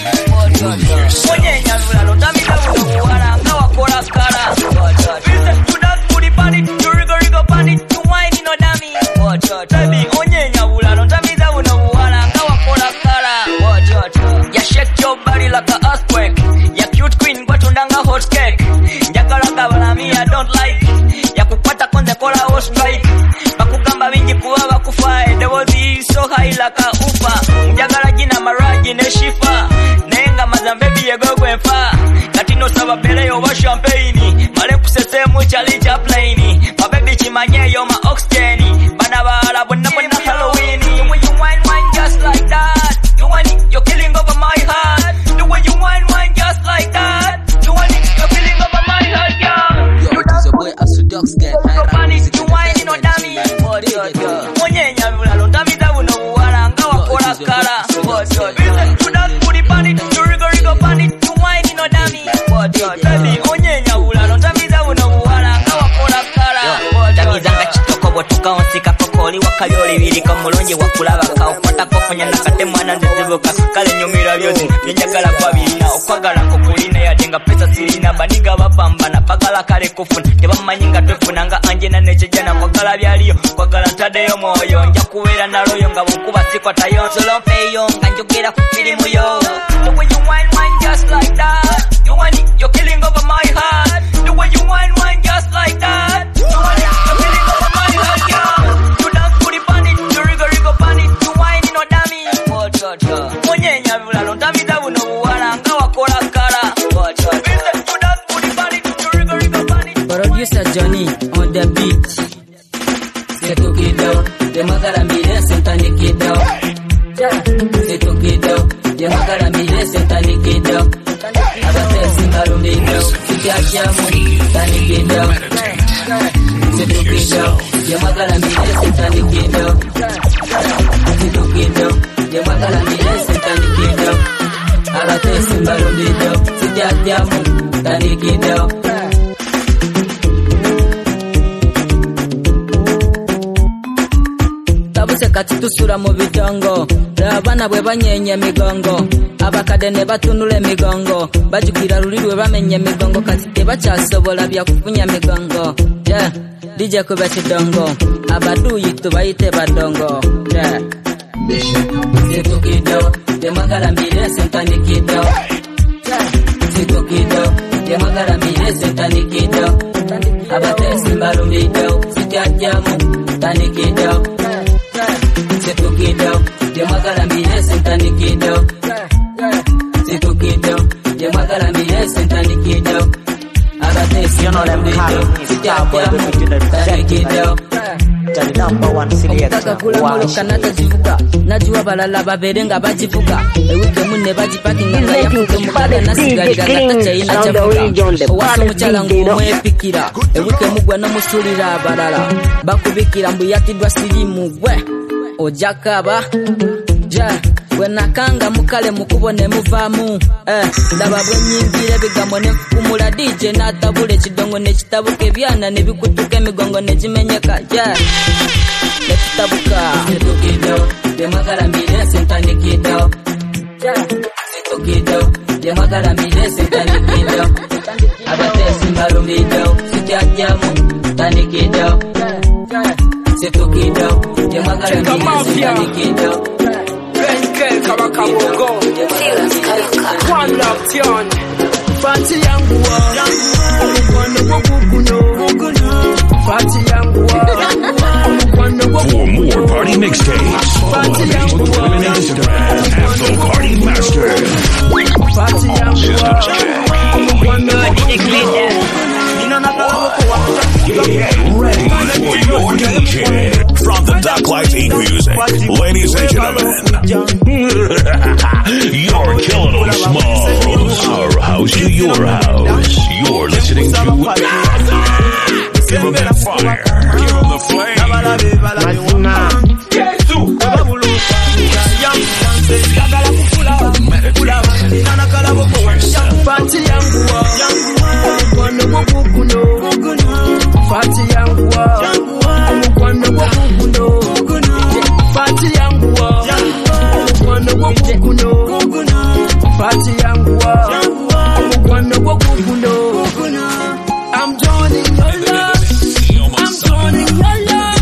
F: Onyenya lula, don't tell me that we don't wanna know what kora kara. Listen, you just put it on it, you rigo panic, you whining on dummy. Baby, onyenya lula, don't tell me that we don't wanna know what kora kara. You shake your body like an earthquake. You cute queen, but undanga hot cake. Yakalaga balami, I don't like. Yakupata konde kola o strike. Bakugamba bingi kuwa bakufae. The world is so high like a ufa. Mjagala jina maraji ne shifa. Nenga mazambebi yego enfa. Latino saba bele yo wa champagne. Male kusese muchali cha plaini. Mabebi chimanye yo ma oxygen. Bana bala bonna Halloween. The way you wine just like that. You want it, you're killing over my heart. The way you wine just like that. You want it, you're killing over my heart, girl.
A: Yo, it is a boy Asudox get high.
F: You whining on dummy. Onyenya lula, don't tell me that we know what I'm going for a cara. Listen, you just put it on it, you rigo on it, you whining on dummy. Baby, onyenya lula, don't tell me that we know what I'm going for a cara. Damizanga chitoko botuka onsika kokoli wakayoli birika mulonje wakulaba kaupata kofanya nakate mwana nzizibuka kale nyumira byozi nyenjagala kwa bina okwagala kokulina yadenga pesa sirina baniga bapambana bagala kale kufuna tebamanyinga twefunanga anjena nechejana kwagala byaliyo kwagala ntadeyo moyo nja kubeera naloyo nga bukuba sikwatayo solompeyo nga njogera ku firimu yo. The way you wine just like that. You want it, you're killing over my heart. The way you wine just like that. You want it, you're killing over my heart, girl. You dance put it on it, you rigo on it, you whining on dummy. Onyenya lula, don't tell me that we know what I'm going for a cara. Listen, you dance put it on it, you rigo on it.
M: Producer Johnny on the beat. Se tu kidao, de magara mire sentani kidao. Se tu kidao, de magara mire sentani kidao. Abate singaru kidao, sikia kiamu tani kidao. Se tu kidao, de magara mire sentani kidao. Se tu kidao, de magara mire sentani kidao. Abate singaru kidao, sikia kiamu tani kidao. Kati tusura mu bidongo abana bwe banyenye emigongo abakade ne batunula emigongo bajugira lulirwe bamenye emigongo kati tebakyasobola bya kufunya migongo DJ kuba kidongo abaduyi tubayite badongo Situkido demagala mbire sentani kido Situkido yemagaramire sentanikido abatesi mbalumido sityajamu tanikido situkido yemagaramire sentanikido situkido yemagaramire sentanikido abatesi mbalumido sityajamu tanikido
I: omutaka natakivuga najua balala babere nga bakivuga ewikemu ne bagipakinga nga yafuke mugala nasigalira natakyayina kyavuga owasa omukyala ng'omwepikira ewikemu gwe nomusulira abalala bakubikira mbu yatiddwa sirimu gwe ojakaba gwe nakanga mukale mukubo ne muvaamu ndaba bwenyingira ebigambo ne nfukumula DJ n'atabula ekidongo ne kitabuka ebyana ne bikutuka emigongo ne gimenyeka ne kitabuka
M: situkido yemagaramire sentanikido situkido yemagaramire sentanikido abatesi mbalumido sityajamu tanikido situkido yemagaramire sentanikido
C: Kabakabogo One love tune Fati yangu wa Omukwano gwoguguno Fati yangu wa Omukwano
H: For more party mixtapes, follow on Facebook, Twitter, and Instagram at The Party Master.
C: Fati yangu wa Omukwano gwoguguno
H: Ready for your DJ from the Dark Light Eat Music, ladies and gentlemen. You're killing them, Smalls. Our house to your house. You're listening to. Give them that fire. Give them the flame.
C: Fati yangu wa Omukwano gwoguguno Fati yangu wa Omukwano gwoguguno Fati yangu wa Omukwano gwoguguno Fati yangu wa Omukwano gwoguguno I'm joining your love I'm joining your love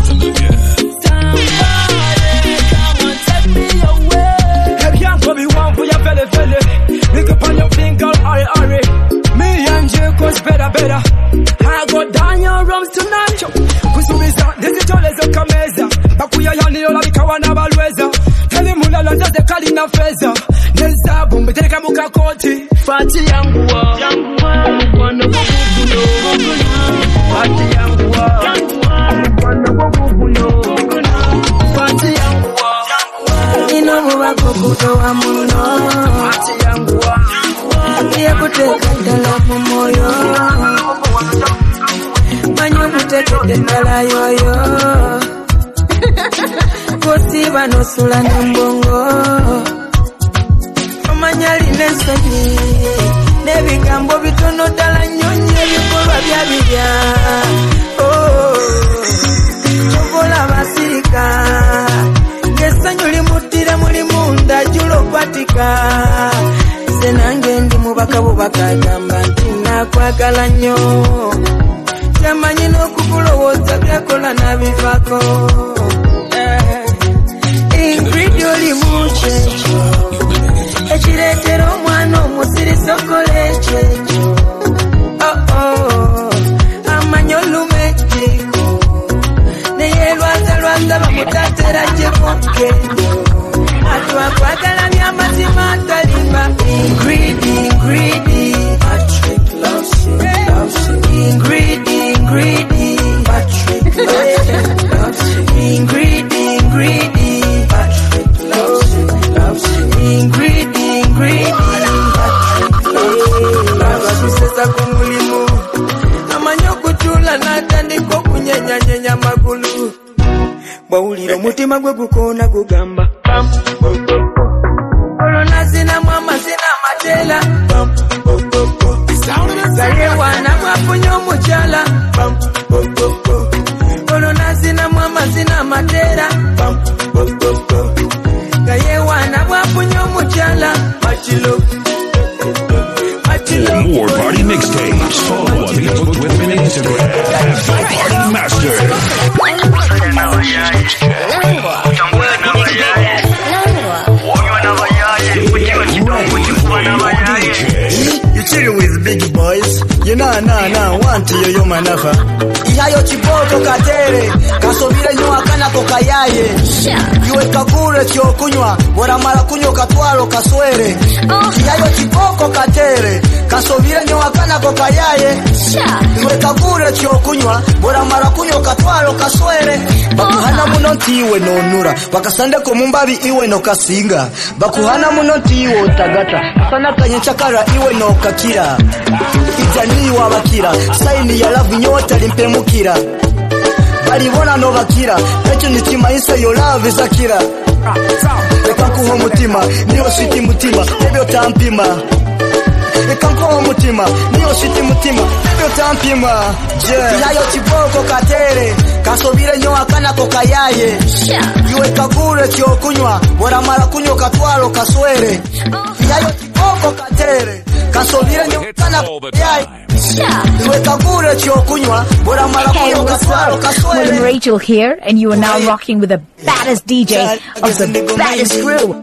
C: Somebody come and take me away Ebyanko biwanvu ya vele vele Look upon your finger, hurry Me and you cause better I go down your rooms tonight Kusubiza, nizitoleza kameza Bakuya yani yola bikawa na balweza Tele mulala zaze kali na feza Neza bumbi tereka muka koti Fati yangu wa Omukwano gwoguguno Fati yangu wa Omukwano gwoguguno Fati yangu wa Ino muba gwoguno wa muno Fati yangu wa Iya kuteka dala mu moyo Manyo kutekede dala yoyo Kosiba nosula nembongo Omanyali nesoni Nebigambo bitono dala nyonyi Ebikolwa byabibya Chokola basirika Ngesanyo limutira muli munda Julo kwatika Senange ndi mubaka bubaka gamba nti nakwagala nnyo Tamanyi n'okukulowooza byakola nabivako Ingrid olimu kyekyo ekireetera omwana omusirisa okola ekyekyo Amanyi oluma ekiko neyelwazalwaza bamutatera gyekonkendo Atwakwagala byamazima atalimba Ingrid Patrick loves you Ingrid Patrick loves you Ingrid Patrick loves you Ingrid Patrick loves you kumulimu Amanyi okutuula n'atandika okunyenyanyenya amagulu Bwawulira omutima gwe gukoona gugamba Olona zinamu amazina amatela Gayewana mwafunye omukyala Olona zinamu amazina amatela Gayewana mwafunye omukyala Machilo
H: For more party mixtapes, follow on Facebook, Twitter, and Instagram at The Party Master.
R: now want yo manafa ihayo chiboko katere kasobire nyo akana kokayaye yuwe kakure kyo kunywa bora mara kunyo katwalo kaswere ihayo chiboko katere kasobire nyo akana kokayaye yuwe kakure kyo kunywa bora mara kunyo katwalo kaswere bakuhana muno ntiwe nonura bakasande ko mumbabi iwe no kasinga bakuhana muno ntiwe tagata sana kanyechakara iwe no kakira itani wabakira saini ya love nyota limpemukira balibona no bakira echo nikimaisa yo love zakira reka kuho mutima niyo shiti mutima ebyo tampima reka kuho mutima niyo shiti mutima ebyo tampima yayo chiboko katere kasobire nyo akana kokayaye yuwe kakure kyo kunywa bora mara kunyo katwalo kaswere yayo chiboko katere kasobire nyo akana kokayaye
S: William Rachel here, and you are now rocking with the baddest DJ of the baddest crew.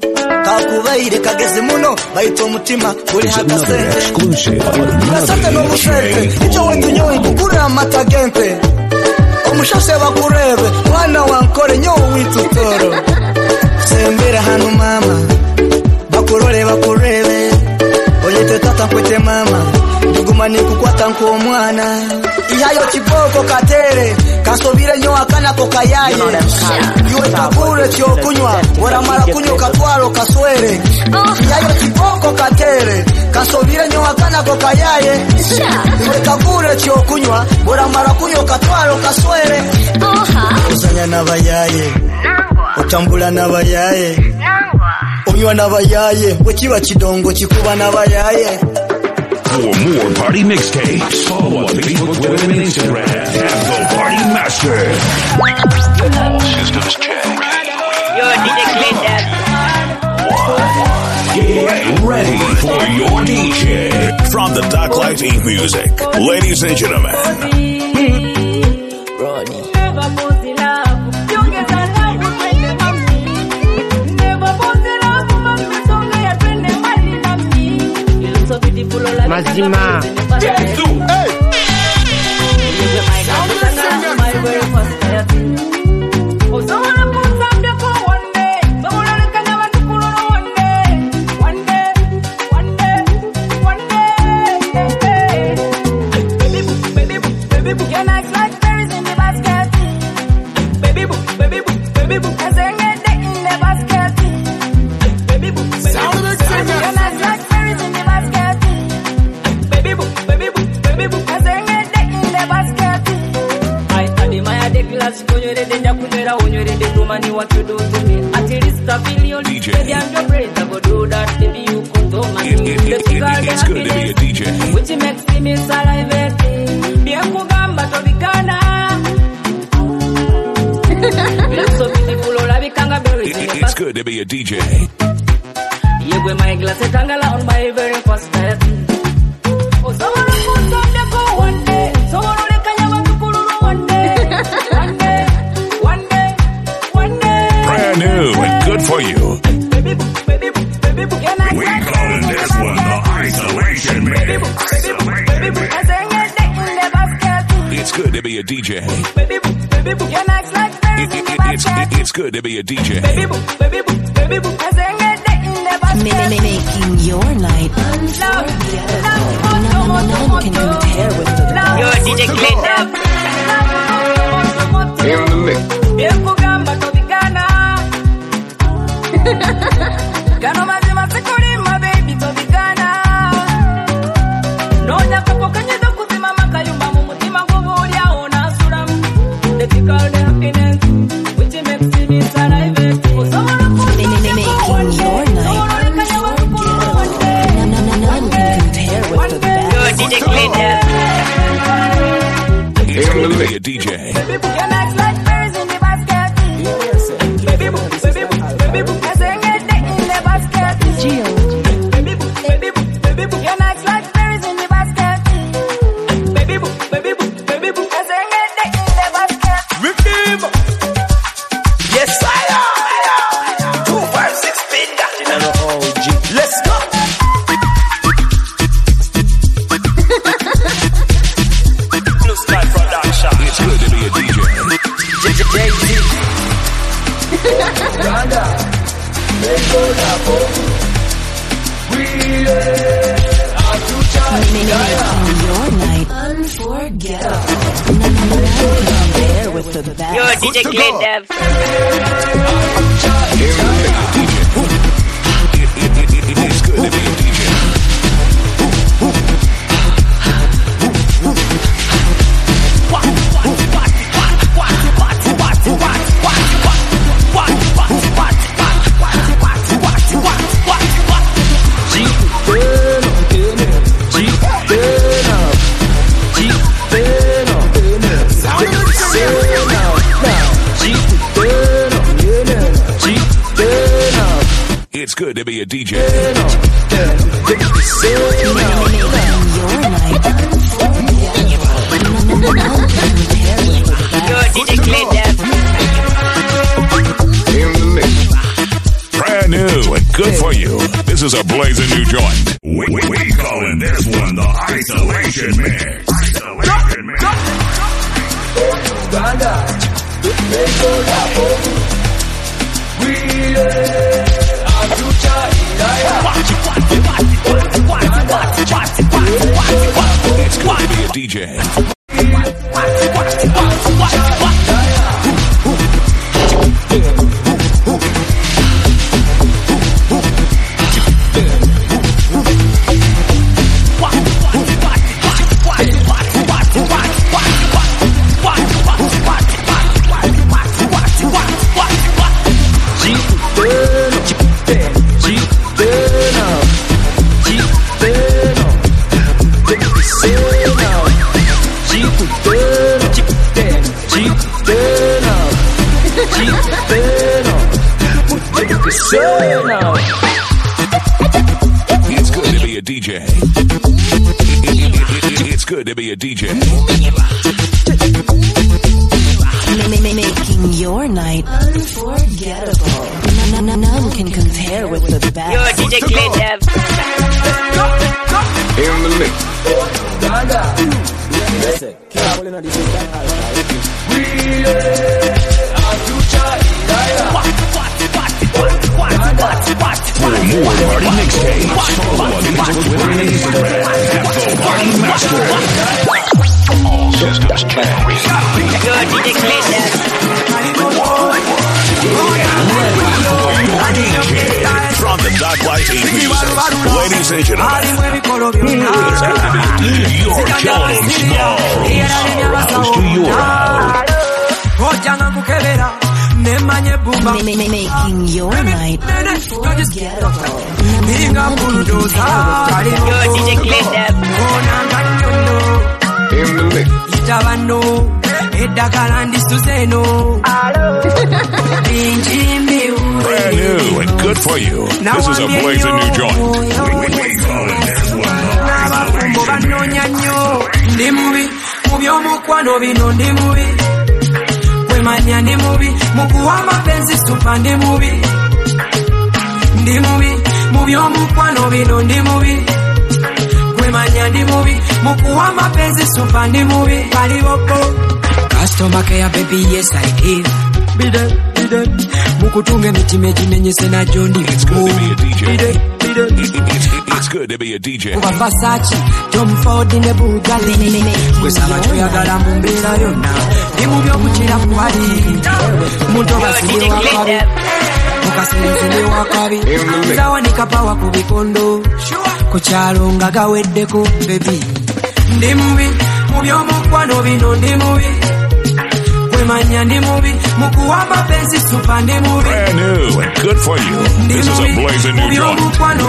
R: Ndugumani kukwata nko mwana ihayo kiboko katere kasobire nyo akana kokayaye yuwe kakure kyo kunywa bora mara kunyo katwalo kaswere ihayo kiboko katere kasobire nyo akana kokayaye yuwe kakure kyo kunywa bora mara kunyo katwalo kaswere usanya nabayaye utambula nabayaye onywa nabayaye wekiba kidongo kikuba nabayaye.
H: For more party mixtapes, follow on Facebook, Twitter, and Instagram at The Party Master. All systems check.
F: Yo, DJ Clinton.
H: Get ready for your DJ.
B: From the Darklight Ink Music, ladies and gentlemen.
T: Mazima.
M: What you do to me? At least a billion. DJ. Baby, I'm your praise. I go do that. Baby, you could do my
H: It's good to be a DJ.
M: Which makes me saliva. Bien kugamba to bikana. So beautiful, all I become a berry.
H: It's good to be a DJ.
M: You wear my glasses tangala on my very first day. Oh, someone put some to go one day. Someone only can you want to pull one day.
H: Brand new and good for you. We calling this one the Isolation Mix. It's good to be a DJ. It's good to be a DJ.
G: Making your night unforgettable. None can compare with the
F: Yo, DJ Clinton.
H: In the mix.
M: Gano mazima sikuri my baby to bigana. No nyakapo kanyedo kuzima makayumba mu mutima ngubulya ona sura. The tickle the happiness which makes me saliva. Making your night unforgettable. None can compare with the best.
F: Yo, DJ Clinton.
H: It's good to be a DJ.
M: Baby, your nights like berries in the basket. Baby, I sing it in the basket. Baby, your nights like berries in the basket. Baby, I sing it in the basket.
C: Redeem. Yes, I am. 256 spin that in an OG. Let's go.
G: Your night unforgettable. Compare with the best.
F: Yo, DJ Clean Dev.
H: It's good to be a DJ. It's good to be a DJ. Brand new and good for you. This is a blazing new joint. We calling this one the Isolation Mix. Isolation Mix. It's good to be a DJ. It's good to be a DJ. It's good to be a DJ.
G: Making your night unforgettable. None can compare with the best.
F: Yo, DJ Clean Dev.
H: In the mix. For more party mixtapes, follow on Twitter and Instagram at The Party Master. All systems can
F: Yo, DJ Clean Dev.
H: From the Dark Light 8 Music, ladies and gentlemen, you're killing them small. House to your house.
G: Making your night unforgettable.
F: Yo, DJ Clean Dev.
H: In the mix. Brand new and good for you. This is a blazing new joint. We call it this one
Q: Customer care, baby, yes I give. Bide, mukutunge mitime jimenyese na jondi.
H: It's good to be a DJ. It's good to be a DJ.
Q: Kuba Versace, Tom Ford in the Bugatti. Kwesaba choyagala mbumbera yonna. Nimubyo kuchira kuwali. Mutoba sile wakabi. Mukasilenzele wakabi. Zawanika pawa kubikondo. Kuchalo nga gaweddeko, baby. Ndi mubi, mubyo mukwano bino ndi mubi.
H: Brand new and good for you. This is a blazing new joint.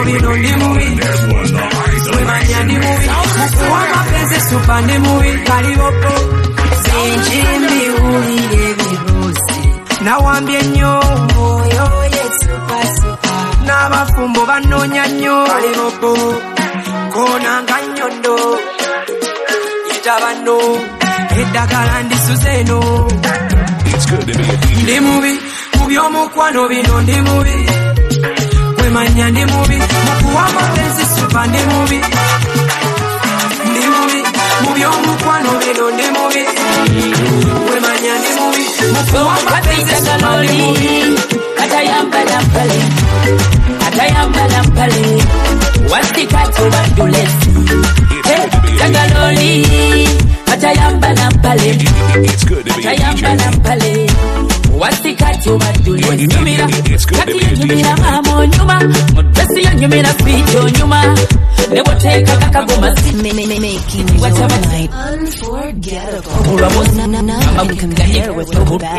Q: Nawambye nnyo moyo yetsupasuka n'abafumbo banoonya nnyo kaliboko konanga nnyondo itabano eddagala ndisuze eno ndi mubi mu by'omukwano bino ndi mubi kwemanya ndi mubi mukuwa amapenzi supa ndi mubi ndi mubi mu by'omukwano bino ndi mubi kwemanya ndi mubi mukuwa
M: Zagaloli, Atayambala Pale, Atayambala Pale, what's the cat over to let's Zagaloli, Atayambala Pale, Atayambala Pale, what's the cat over to let's Nyumira mama nyuma, Mutasi nyumira picho nyuma, never take a kakagoma
G: making your night unforgettable. Now you can compare with the best.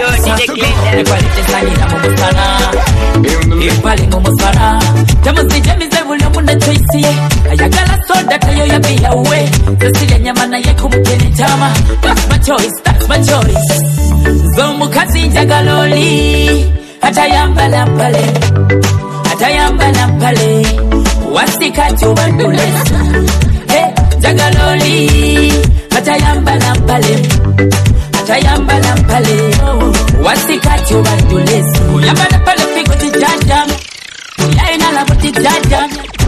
M: That's my choice, that's my choice. Zomukazi Jagaloli, Atayambala Pale, Atayambala Pale, Wasika Tubandules, Hey, Jagaloli, Atayambala Pale, Atayambala Pale, Wasika Tubandules, Yambala Pale, Figo to Jajam, Yaina Laboti Jajam,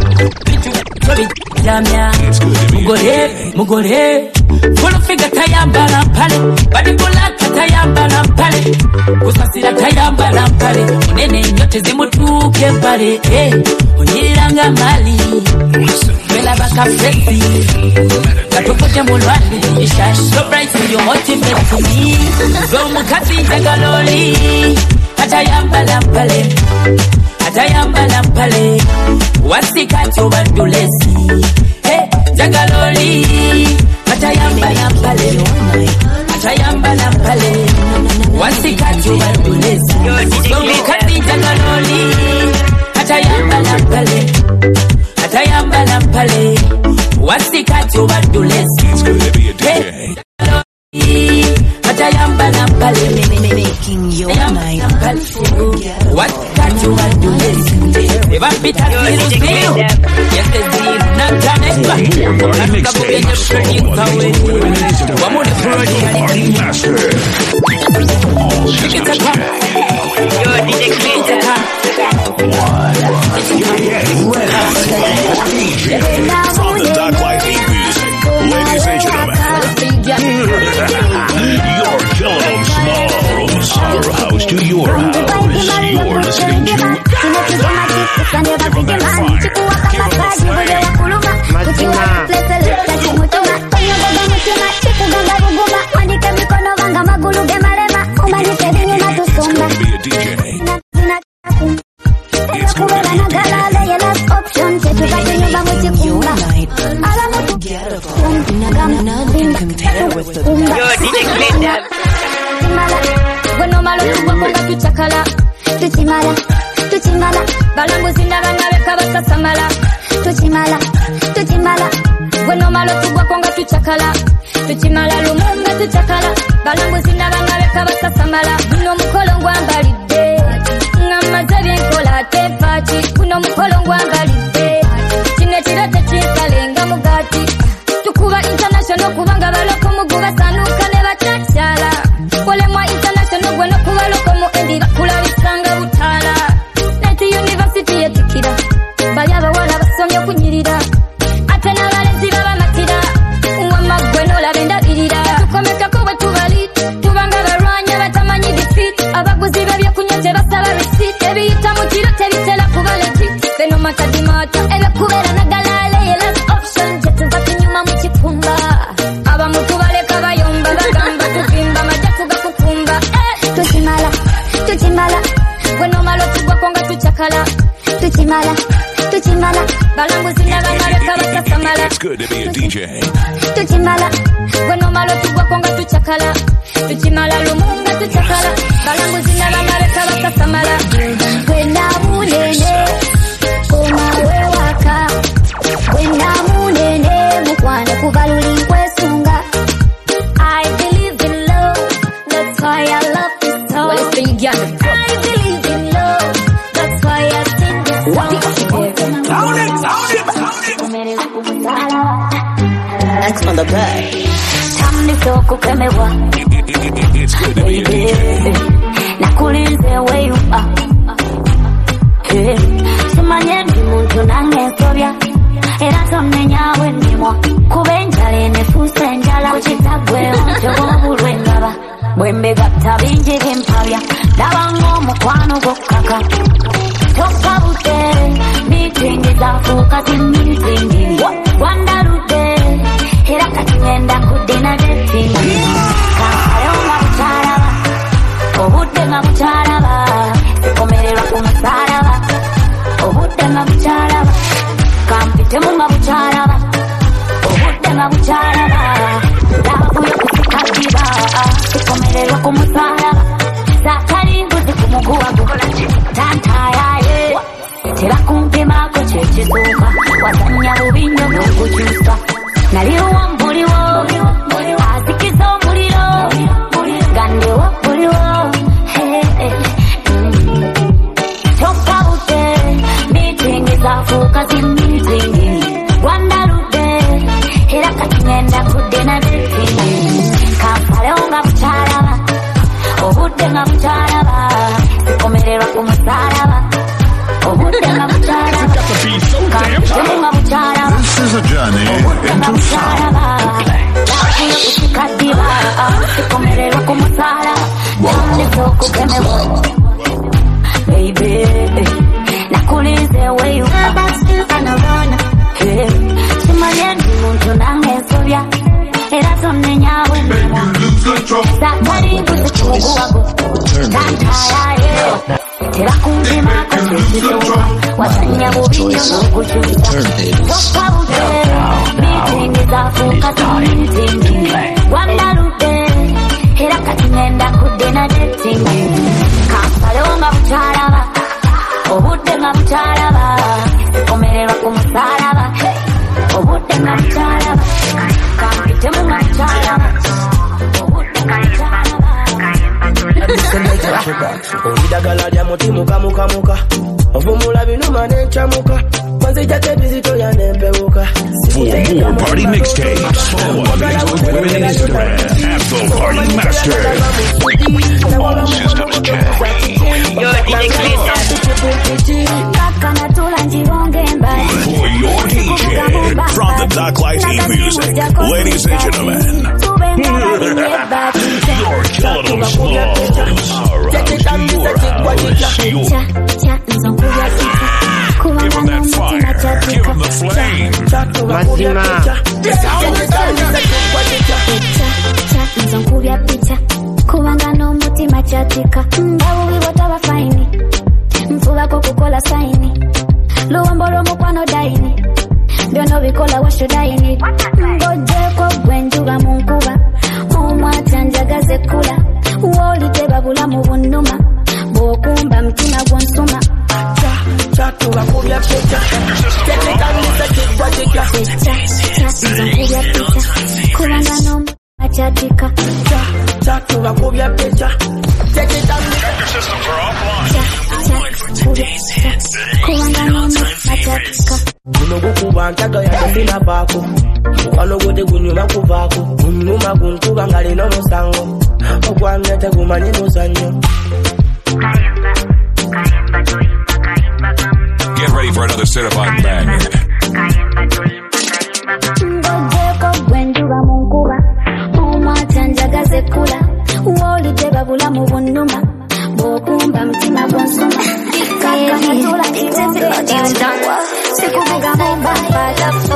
M: Mugore, full figure Tayambala Pale, Badibula Tayambala Pale, Kusasira Tayambala Pale, Nene Yotizimutu Kempare, Uniranga Mali, Bella Baka Freddy, Katopoja Mulwani, you shine so bright with your motivate to me. Zomukati Jagaloli, Atayambala Pale, Atayambala Pale, Wasika Tobandulesi, Hey, Jagaloli, Atayambala Pale, Atayambala Pale, Wasika Tobandulesi, Zomukati Jagaloli, Atayambala Pale, Atayambala Pale, Wasika Tobandulesi,
H: It's good to be a DJ.
M: Atayambala Pale,
G: making your night unforgettable.
M: What got you and do this? If I beat a little deal, yes, the deal, not done it. One more party,
H: Master. All systems check.
M: You're DJ Cleaner.
H: DJ from the Dark Light Inc. Music. Ladies and gentlemen, you're killing them smalls. Our house to your house. You're listening to It's gonna be a
G: Now you can compare with the best.
J: Bueno malo tuwakonga tuchakala tuchimala tuchimala balambuzi n'abanga basasamala tuchimala tuchimala bueno malo tuwakonga tuchakala tuchimala lumumba tuchakala balambuzi n'abanga basasamala buno mukolo ngwambalidde ngamaze byenkola tepaki buno mukolo ngwambalidde kino ekirate kinsalenga mugati tukuba international kubanga baloko muguba sanuka ne batakyala kolemwa international gwe nokuba loko mu endi bakulabisanga butala nati university yetukira bali abawala basomye okunyirira ate n'abalenzi babamatira wamma gwe n'olaba endabirira tukomekako bwe tubali tubanga balwanya batamanyi defeat abaguzi b'ebyokunywa tebasaba receipt ebiyita mu kiro tebitera kuba legit beno matadimata ebyokubeera nagalale ye last option gyetuva tunyuma mu kikumba abamutu baleka bayomba bagamba tuvimba majja tugakukumba tuchimala tuchimala gwe nomala otugwako nga tuchakala tuchimala tuchimala balambuzi n'abangaleka basasamala
H: It's good to be a DJ.
J: tuchimala gwe nomala otugwako nga tuchakala tuchimala lumunga tuchakala balambuzi n'abangaleka basasamala gwenda munene koma wewaka gwenda munene mukwana kubaluli kwesunga I believe in love, that's why I love this song. I believe in love, that's why I sing this song.
L: Next on the bed.
H: It's good to be a DJ.
J: Nakulize where you are. Simanye ndi muntu nangesobya era tomenyawe ndimwa kubenjala enefuse enjala kukitagwewo tobulwengaba
D: Bwembegatta bingi bimpabya ndaba ng'omukwano gwokkaka tokka budde miitingi zaafuuka zi miitingi wandaludde era kati ngenda kuddina detingi kankalewo nga bukyalaba obudde nga bukyalaba sikomererwa ku musalaba obudde nga bukyalaba kampitemu nga bukyalaba obudde nga bukyalaba laavuyo kusikaddiba sikomererwa ku musalaba zaakali mbuzi ku muguwagu tantayaye tera kumpimaako kyekisuuka wasanya bubinyo n'okukyusa naliwo mbuliwo azikiza omuliro gandewo buliwo tokka budde miitingi zaafuuka zi miitingi wandaludde era kati ngenda kuddina detingi kampalewo nga bukyalaba obudde nga bukyalaba sikomererwa ku musalaba obudde nga bukyalaba kampitemu nga bukyalaba obudde nga bukyalaba laavuyo kusikaddiba sikomererwa ku musalaba nandese okugemebwa baby nakulize weyuka kimanye ndi muntu nange nsobya era tonnenyaawe zakali mbuzi ku muguwago tantayaye tera kumpimaako kyekisuuka wasanya bubinyo n'okukyusa tokka budde miitingi zaafuuka zi miitingi wandaludde era kati ngenda kuddina detingi kampalewo nga bukyalaba obudde nga bukyalaba sikomererwa ku musalaba obudde nga bukyalaba kampitemu nga bukyalaba obudde nga bukyalaba
T: olidagala lya mutimukamukamuka ovumula binuma n'ekyamuka manzija tebizitoya n'empewuka.
H: For more party mixtapes, follow on Facebook and Instagram at The Party Master. All systems check.
D: Yo, DJ
H: For your DJ from the Darklight Music, ladies and gentlemen, you're killing them small. Give them that fire. Give them the flame.
J: Nzonkubya picha kubanga n'omutima kyatika ngabubi bwotaba faini nfubako kukola saini luwombo lw'omukwano daini byonna obikola washudaini ng'ogyeko gwenjuba mu nkuba omwata njagaze kula woolidde babula mu bunnuma bw'okumba mutima gw'onsuma
T: Chaturakubya picha tekikanisa kigwatika
J: nzonkubya picha kubanga n'omutima kyatika
T: chaturakubya picha tekikanisa
J: kubanga n'omutima kyatika
T: guno gukuba ntaga yadefinafaako mukwano gwo tegunyuma kuvaako gunnuma gunkuba nga lina omusango ogwange tegumanyi muzannyo.
H: Get ready for another certified banger.
J: ng'ogyeko gwenjuba mu nkuba omwata njagaze kula woolidde babula mu bunnuma bw'okumba mutima gw'onsuma kakakatula kitezekitangwa sikuvuga mu mbamba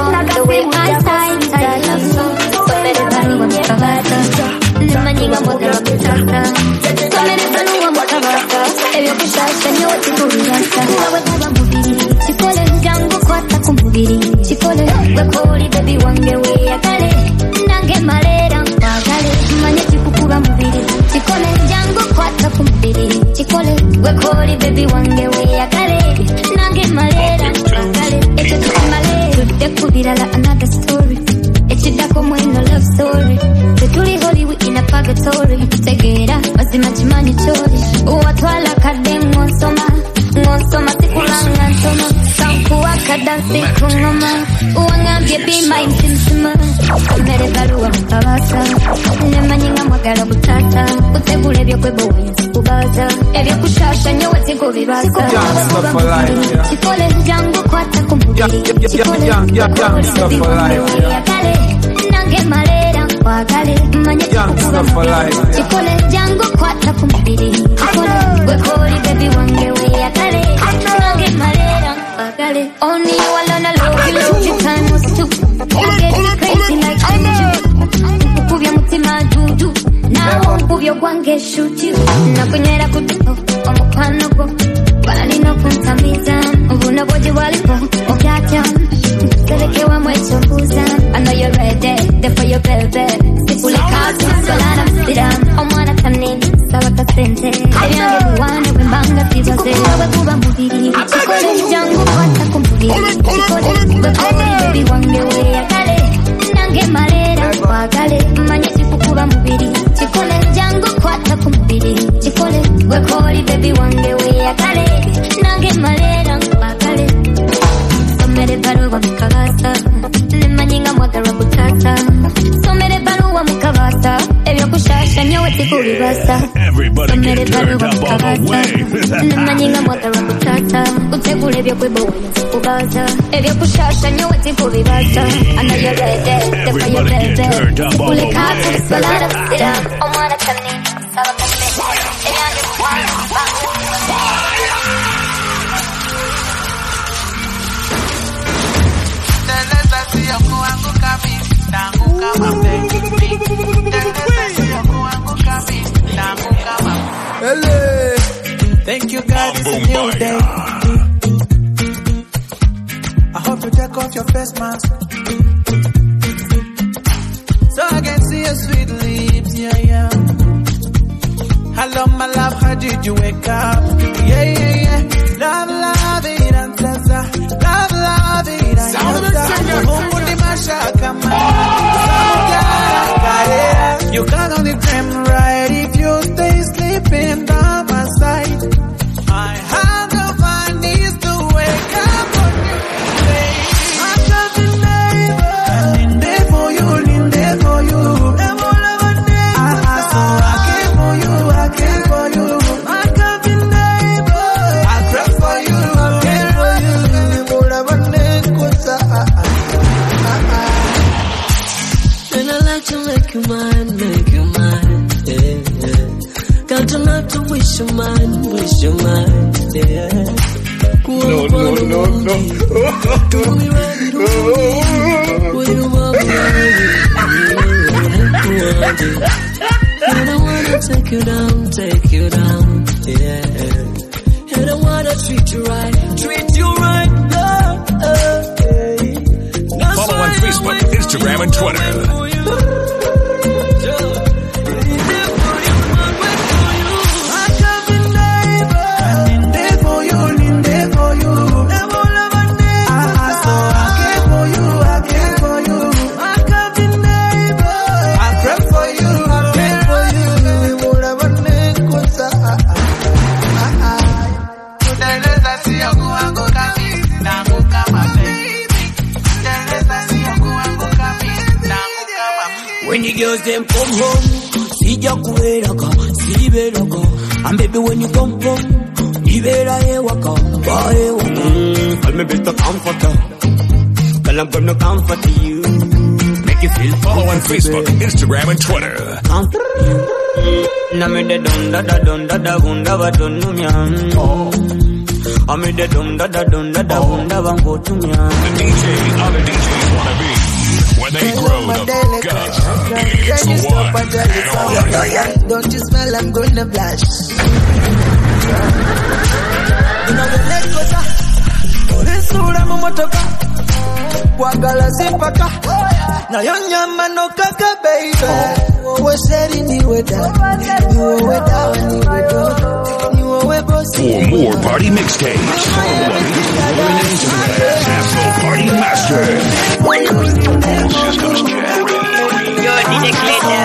J: nemanyiga mwagala kutaka komerezanuwa mwakabaka ebyokushasha nyowe tikubirasa wabwetaba mubiri kikole jangu kwata ku mubiri kikole gwekoli bebi wange weyagale nange malera nkwagale manye kikukuba mubiri kikole jangu kwata ku mubiri kikole gwekoli bebi wange weyagale nange malera nkwagale ekyo tukumale tudde kubirala another story ekiddako mweno love story tetuli Hollywood in a purgatory tegeera mazima kimanyi kyoli watwala kadde ng'onsoma sikulanga nsoma sankuwa kadansi ku ngoma wangambye bimba insinsima kamere baluwa mukabasa nemanyi nga mwagala butata kutegula ebyokwebowinza kubaza ebyokushasha nyowe tigubibasa kikole jangu kwata ku mubiri kikole yagale nange malera kwagale manye kuba chikole jangu kwata kumubiri chikole gwekoli baby wange we yakale nange malera kwagale only you alone I love you your time was too you get me crazy like I do ukubya mutima dudu nawo ukubya gwange shoot you nakunywera kutuko omukwano go balina kuntamiza obuna bwoje bwalipo obyatya Telekewa mwecho mbuza I know you're ready, there for your baby Sikule kazi, salana msira Omwana kanini, sawa kasente Ebyange buwane, wembanga sibaze Chikole kuba mubiri Chikole jangu kwata kumbiri Chikole wekoli baby wange we yakale Nange malera kwagale Manye chikukuba mubiri Chikole jangu kwata kumbiri Chikole wekoli baby wange we yakale Nange malera kwagale Somere baruwa mukabasa Nemanyinga mwagara kutata Somere baruwa mukabasa Ebyo kushasha nyowe tikubibasa Somere baruwa mukabasa Nemanyinga mwagara kutata Utegule ebyo kwebowa kubaza Ebyo kushasha nyowe tikubibasa I know you're ready, the for your baby Sikule katu, salada msira Omwana kanini, sawa kasete Ebyange mwana,
U: Thank you God, it's a new day. I hope you take off your face mask so I can see your sweet lips, yeah, yeah. Hello my love, how did you wake up? Yeah, yeah, yeah. Love, love it, answer. Love, love it, answer. You can only dream right if you stay sleeping by my side. I have to find needs to wake up on you. I'm just a neighbor. I'm in there for you, in there for you. So I care for you, I care for you. I'm just a neighbor. I pray for you, I care for you.
V: And I like to make you mine, yeah, yeah. Got to love to wish you mine, yeah.
H: No.
V: Do me right, will you want me? And I wanna take you down, yeah. And I wanna treat you right,
H: Follow on Facebook, Instagram, and Twitter.
Q: When the girls them come home, sija kuelaka, sibelaka. And baby when you come home, ibera ewaka, baewaka. Call me better comforter, girl I'm gonna comfort you, make you feel.
H: Follow on Facebook, Instagram, and Twitter.
Q: Na me de don da bunda ba donu myan. I me de don da bunda ba ngotu myan.
H: The DJ, other DJs wanna be. When they grow the fuck up, it's the one and only.
K: Don't you smell I'm gonna blush. You know the leg kota Oresura momotoka Wagala zipaka Na yonyama no kaka baby Uwe sheri niwe da Niwe da niwe do Niwe bossy.
H: For more party mixtapes, follow on Facebook and Instagram. Afro Party Master. All systems check.
F: Yo, DJ Clayton.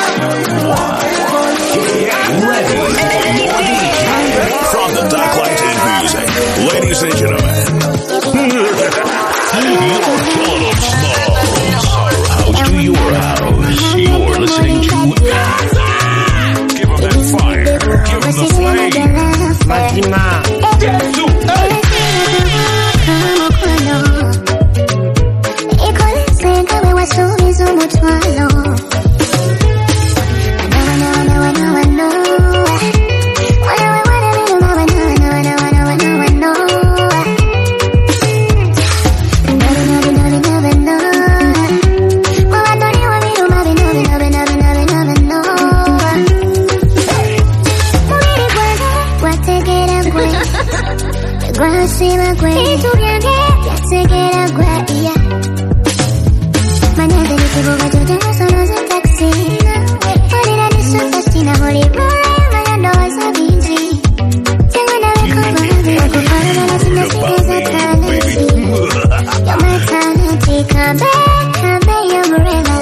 H: Get ready for more DJ. From the Darklight in Music, ladies and gentlemen. You're killing them small. Our house to your house. You're listening to Give them that fire. Give them the flame.
F: Mazima.
J: encima gwe itugende yategera gwe iya mañana de que boba yo tengo solo de taxi Olera de su fascina Bolívar mañana no es a bingi tengo una vez con madre ocupado de las industries de talenti yo me talenti come back you're forever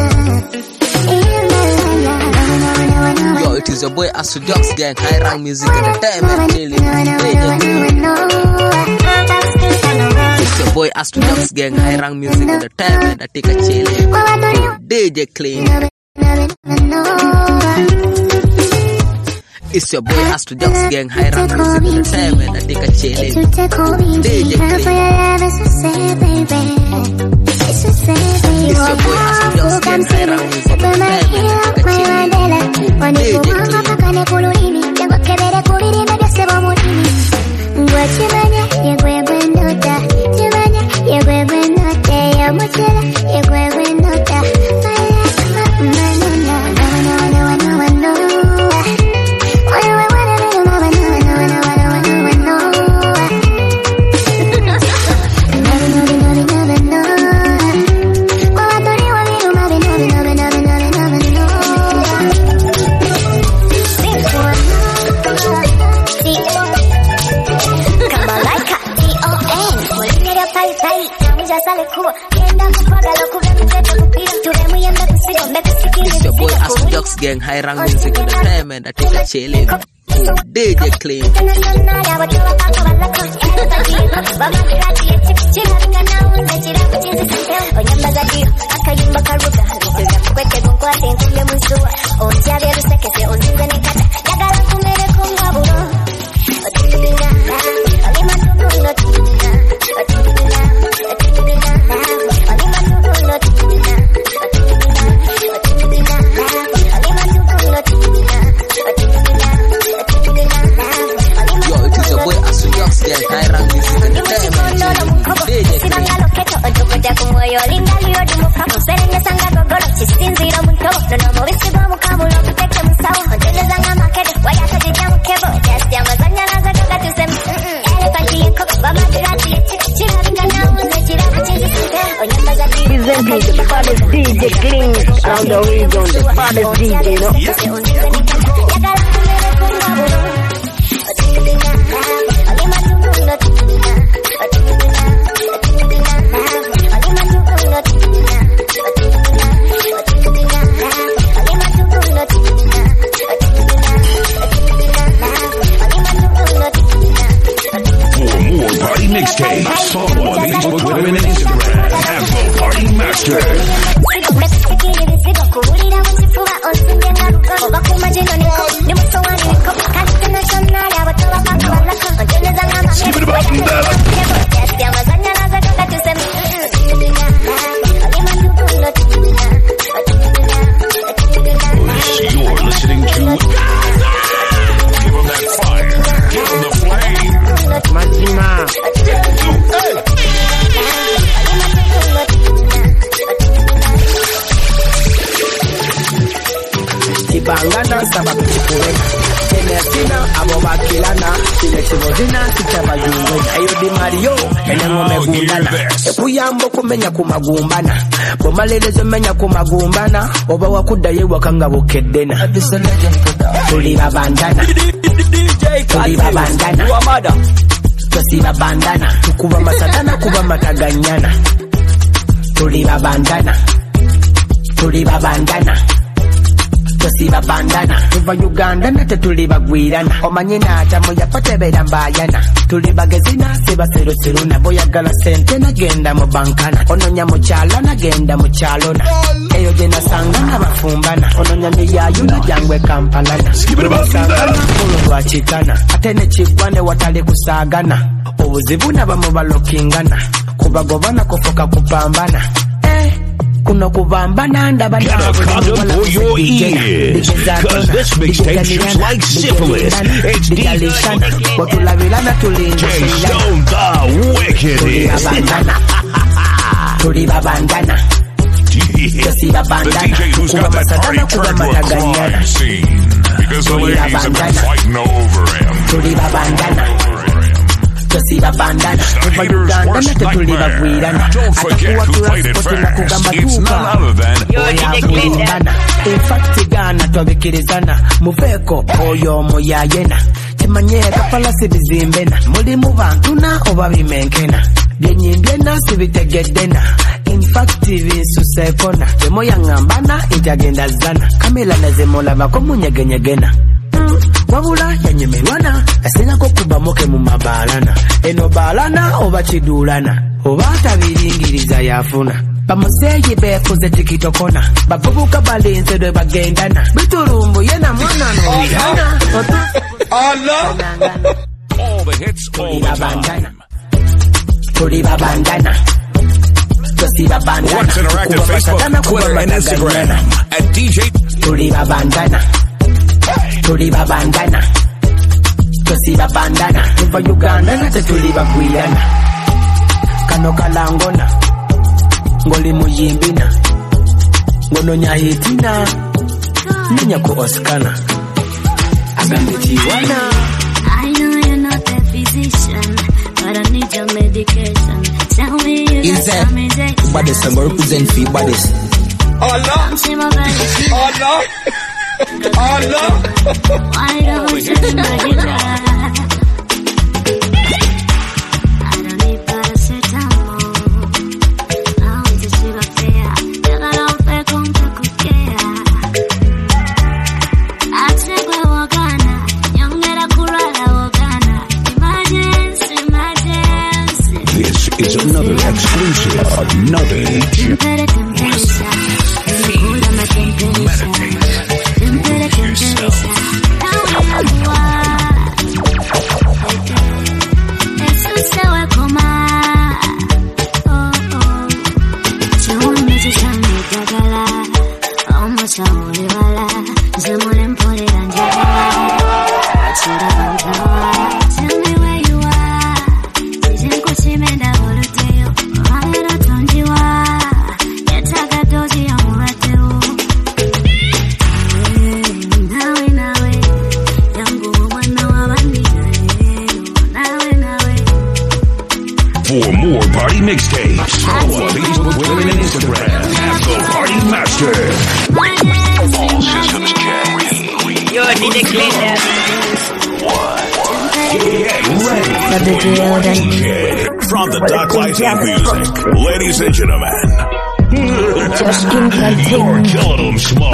A: Yo, it is your boy Asu Dogs Gang, high rank music entertainment, chilling. It's your boy Asu Dogs Gang, high rank music entertainment, I take a chilling. DJ Clean. It's your boy Asu Dogs Gang, high rank music entertainment, I take a chilling. DJ Clean. It's your boy Asu Dogs Gang, high rank music entertainment, I take a It's your boy Asu Dogs Gang, high rank music entertainment, I take a chilling. DJ Clean.
N: Presenting the baddest DJ Clean around the region, the baddest DJ, you know?
H: Mixtapes, follow on Facebook, Twitter, and Instagram at The Party Master. You're listening to Give 'em that fire, give 'em the flame.
N: Mazima.
T: Kibangana sababu chikuweka Tenesina abo bakilana Chile chibozina sichaba jungwena Ayo di Mario ene ngome gundana Ekuyambo kumenya kumagumbana Bomalelezo menya kumagumbana Oba wakuda yewa kanga bukedena Tuli babandana Tuli babandana Tosi babandana Tukuba masatana kuba mataganyana Tuli babandana Tuli babandana Tosi bandana tuva Uganda nate tuli bagwirana omanye n'atamu yapatebera mbayana tuli bagezina sebaseruseru nabo yagala sente nagenda mu bankana ononya mu kyalo nagenda mu kyalona eyo gye nasanga n'abafumbana ononya ne yayuna jangwe kampalana sangana mulu lwakikana ate ne kiggwane watali kusaagana obuzibu nabamu balokingana kubagobana kufuka kupambana kuno kubambana ndaba
H: for your ears, cause this mixtape shoots like syphilis. It's DJ Stone the Wickedest.
T: Tuli babandana
H: The DJ who's got that party turned to a crime scene because the ladies have been fighting over him.
T: Tosiba bandana Tuva Uganda na tetuliba gwirana
H: Don't forget who played it first. It's none other than
T: Oya In fact Ghana twabikirizana Muveko oyo muyayena Timanye kapala sibizimbena Muli mu bantu na oba bimenkena Byenyimbena sibitegedena In fact bisusekona Temoya ngambana intagenda zana Kamila nezemola bako munyegenyegena Wabula yanyemerwana Asinako kuba moke mu mabalana Eno balana oba chidulana Oba tabiringiriza yafuna Bamuseyi befuze tikitokona Bavubuka balinze dwe bagendana Biturumbu yena mwana no wihana
H: Allah All the hits all the time.
T: Tuliba bandana Tosiba bandana
H: What's Interactive Facebook, Twitter, and Instagram at DJ
T: Tuliba bandana Tuliba bandana Tosiba bandana Tuva Uganda na tetuliba gwirana Kano kalangona Ngoli muyimbina Ngono nyahitina Ninya ku Oskana Agambitiwana
D: I know you're not a physician, but I need your medication. Tell me you got some injection.
A: Bodies, I'm represent for bodies.
H: Allah Allah Allah
D: Why don't you make it right? I don't need paracetamol. I want to see my fear. Never don't feel complicated. I take my Wagana. Young get a Kurala Wagana. Emergency.
H: This is another exclusive, another For more party mixtapes, follow on Facebook, Twitter, and Instagram at The Party Master. All systems check.
F: Yo, DJ Clean.
H: From the Docklight Music, ladies and gentlemen, you're killing them small.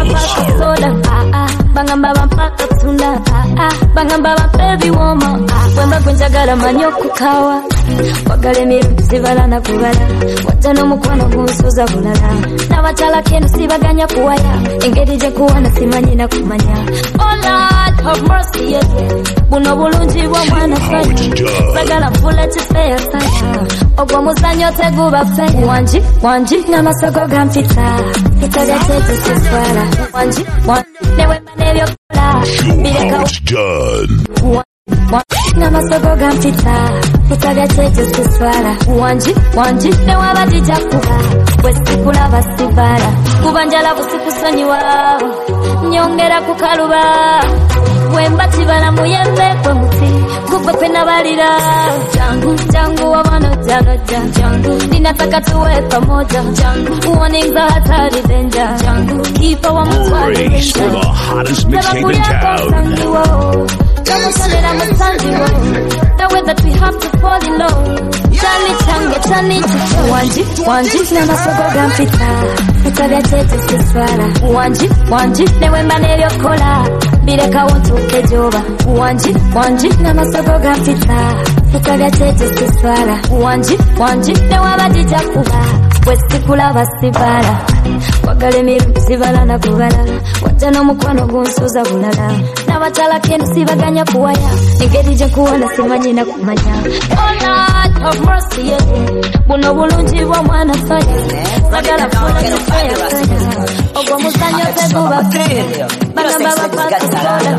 D: Bangamba mpaka tuna bangamba baby woman wemba kunjagala manyo kukawa wagale mirundi zibalana kubala watano mukwano gunsuza bulala n'abakyala kendo sibaganya kuwaya engeri gye kuwana simanyi na kumanya oh Lord have mercy yeah. Buno bulungi bw'omwana fanya sagala mpula kifeya saya ogwo muzanyo teguba feya wanji n'amasogo gampita itabya tetu siswala wanji newemba nebyokola bireka
H: done.
D: N'amasogo gampita itabya tetu siswala wanji newaba dijja kuba bwesikulaba sibala kuba njala busikusonyiwa nyongera kukaluba wemba kibala muyembe kwe muti kubwe kwe nabalira jangu wabana jangu ninataka tuwe pamoja jangu warnings are hatari danger jangu kipa wa mtwali
H: Race for the hottest mixtape in town.
D: Namusalera musanziwo the way that we have to fall in love chali change chani wanji n'amasogo gampita itabya tetu siswala wanji newemba nebyokola bireka wontuke joba wanji n'amasogo gampita itabya tetu siswala wanji newaba dijja kuba bwesikulaba sibala wagale mirundi zibalana kubala wajja n'omukwano gunsuza bulala n'abakyala kendo sibaganya kuwaya engeri gye kuwona simanyi na kumanya oh Lord have mercy yeah. Buno bulungi bw'omwana fanya sagala mpula kifeya fanya ogwo muzanyo teguba feya bagamba bapaka soda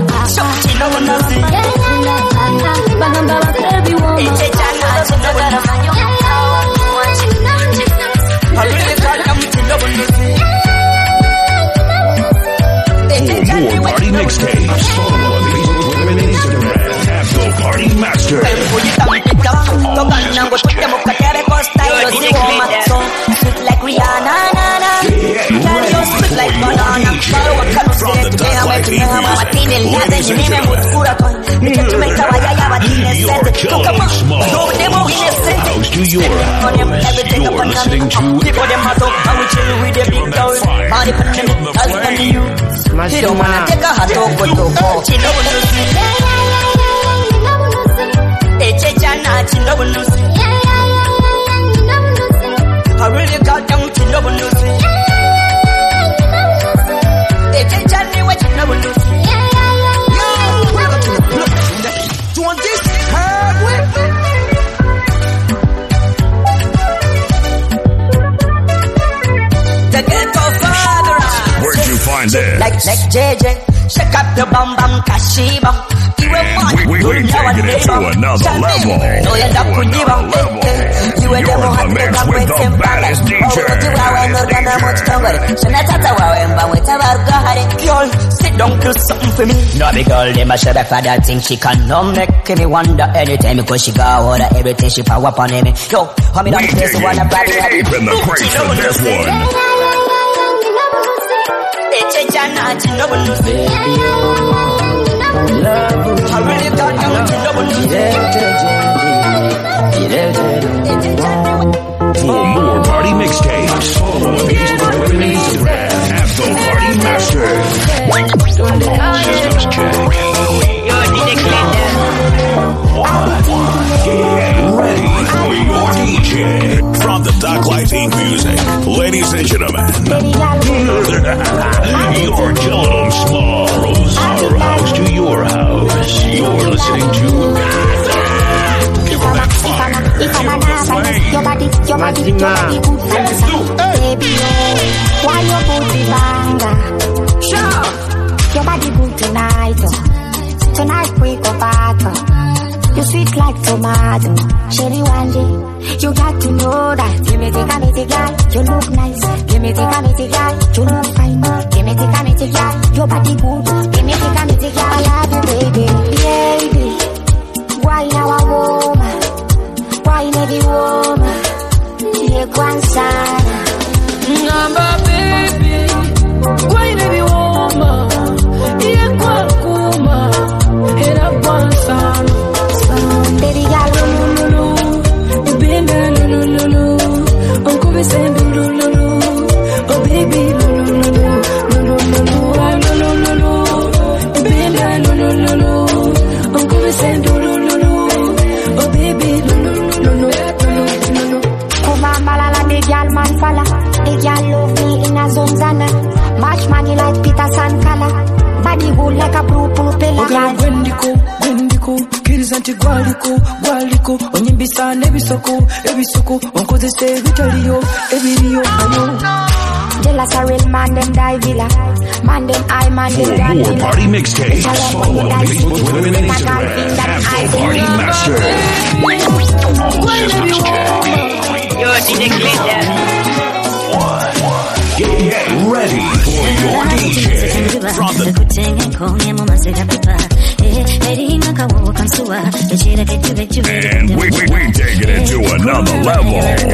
D: bagamba babebi woman sagala manyo
H: For more party mixtapes, follow on Facebook, Twitter, and Instagram at The Party Master. Ladies and gentlemen, your Killer Small. House to your house. You're listening to
I: I really got down to love you. It's a journey what you never lose. Do want this hard way? The ghetto father.
H: Where'd you find this?
I: Like JJ, shake up the bum bum kashiba.
H: We taking it to another level. You're in the mix with the baddest DJ.
I: Girl, sit down, do something for me. No big girl, them a show back for that thing. She can no make me wonder anytime because she got all of everything. She power up on me. Yo, how me down place one a body.
H: Deep in the crates for this one.
I: I really got down to
H: For more party mixtapes, follow on Facebook and Instagram at The Party Master. All systems check. Get ready for your DJ. From the Doc Life Inc. Music, ladies and gentlemen, you're killing them smalls. Our house to your house. You're listening to Give Them That Fire.
J: Your body good fancy. Baby, why your booty banger? Sure. Your body good tonight. Tonight we go back. You sweet like tomato. Cherry Wandy, you got to know that. Give me the girl, you look nice. Give me the girl, you look fine. Give me the girl, your body good. Give me the girl, I love you, baby. Baby, why now a woman? Why not a woman? Yeah, Guansana.
I: Number baby, why not a woman? Yeah, Guankuma. Hit up Guansana.
J: Baby girl,
I: you been there, Uncle be saying, oh baby, been there, Uncle be saying, oh baby,
J: come on, balala, the girl man falla. The girl love me in a zone zana. Match money like Peter Sankala. Body good like a blue propeller.
I: Girl, Wendico, kills anti-gualico, Onyembisa, ebisoko, Uncle they say, Vitalio, Evilio,
J: Jealous a real man, them die villa. Man, them I, man, them die villa.
H: For more party mixtapes, follow on Facebook, Twitter, and Instagram at The Party Master. All systems check.
F: You're DJ Glitter.
H: Get ready for your DJ. From the and we taking it to another level.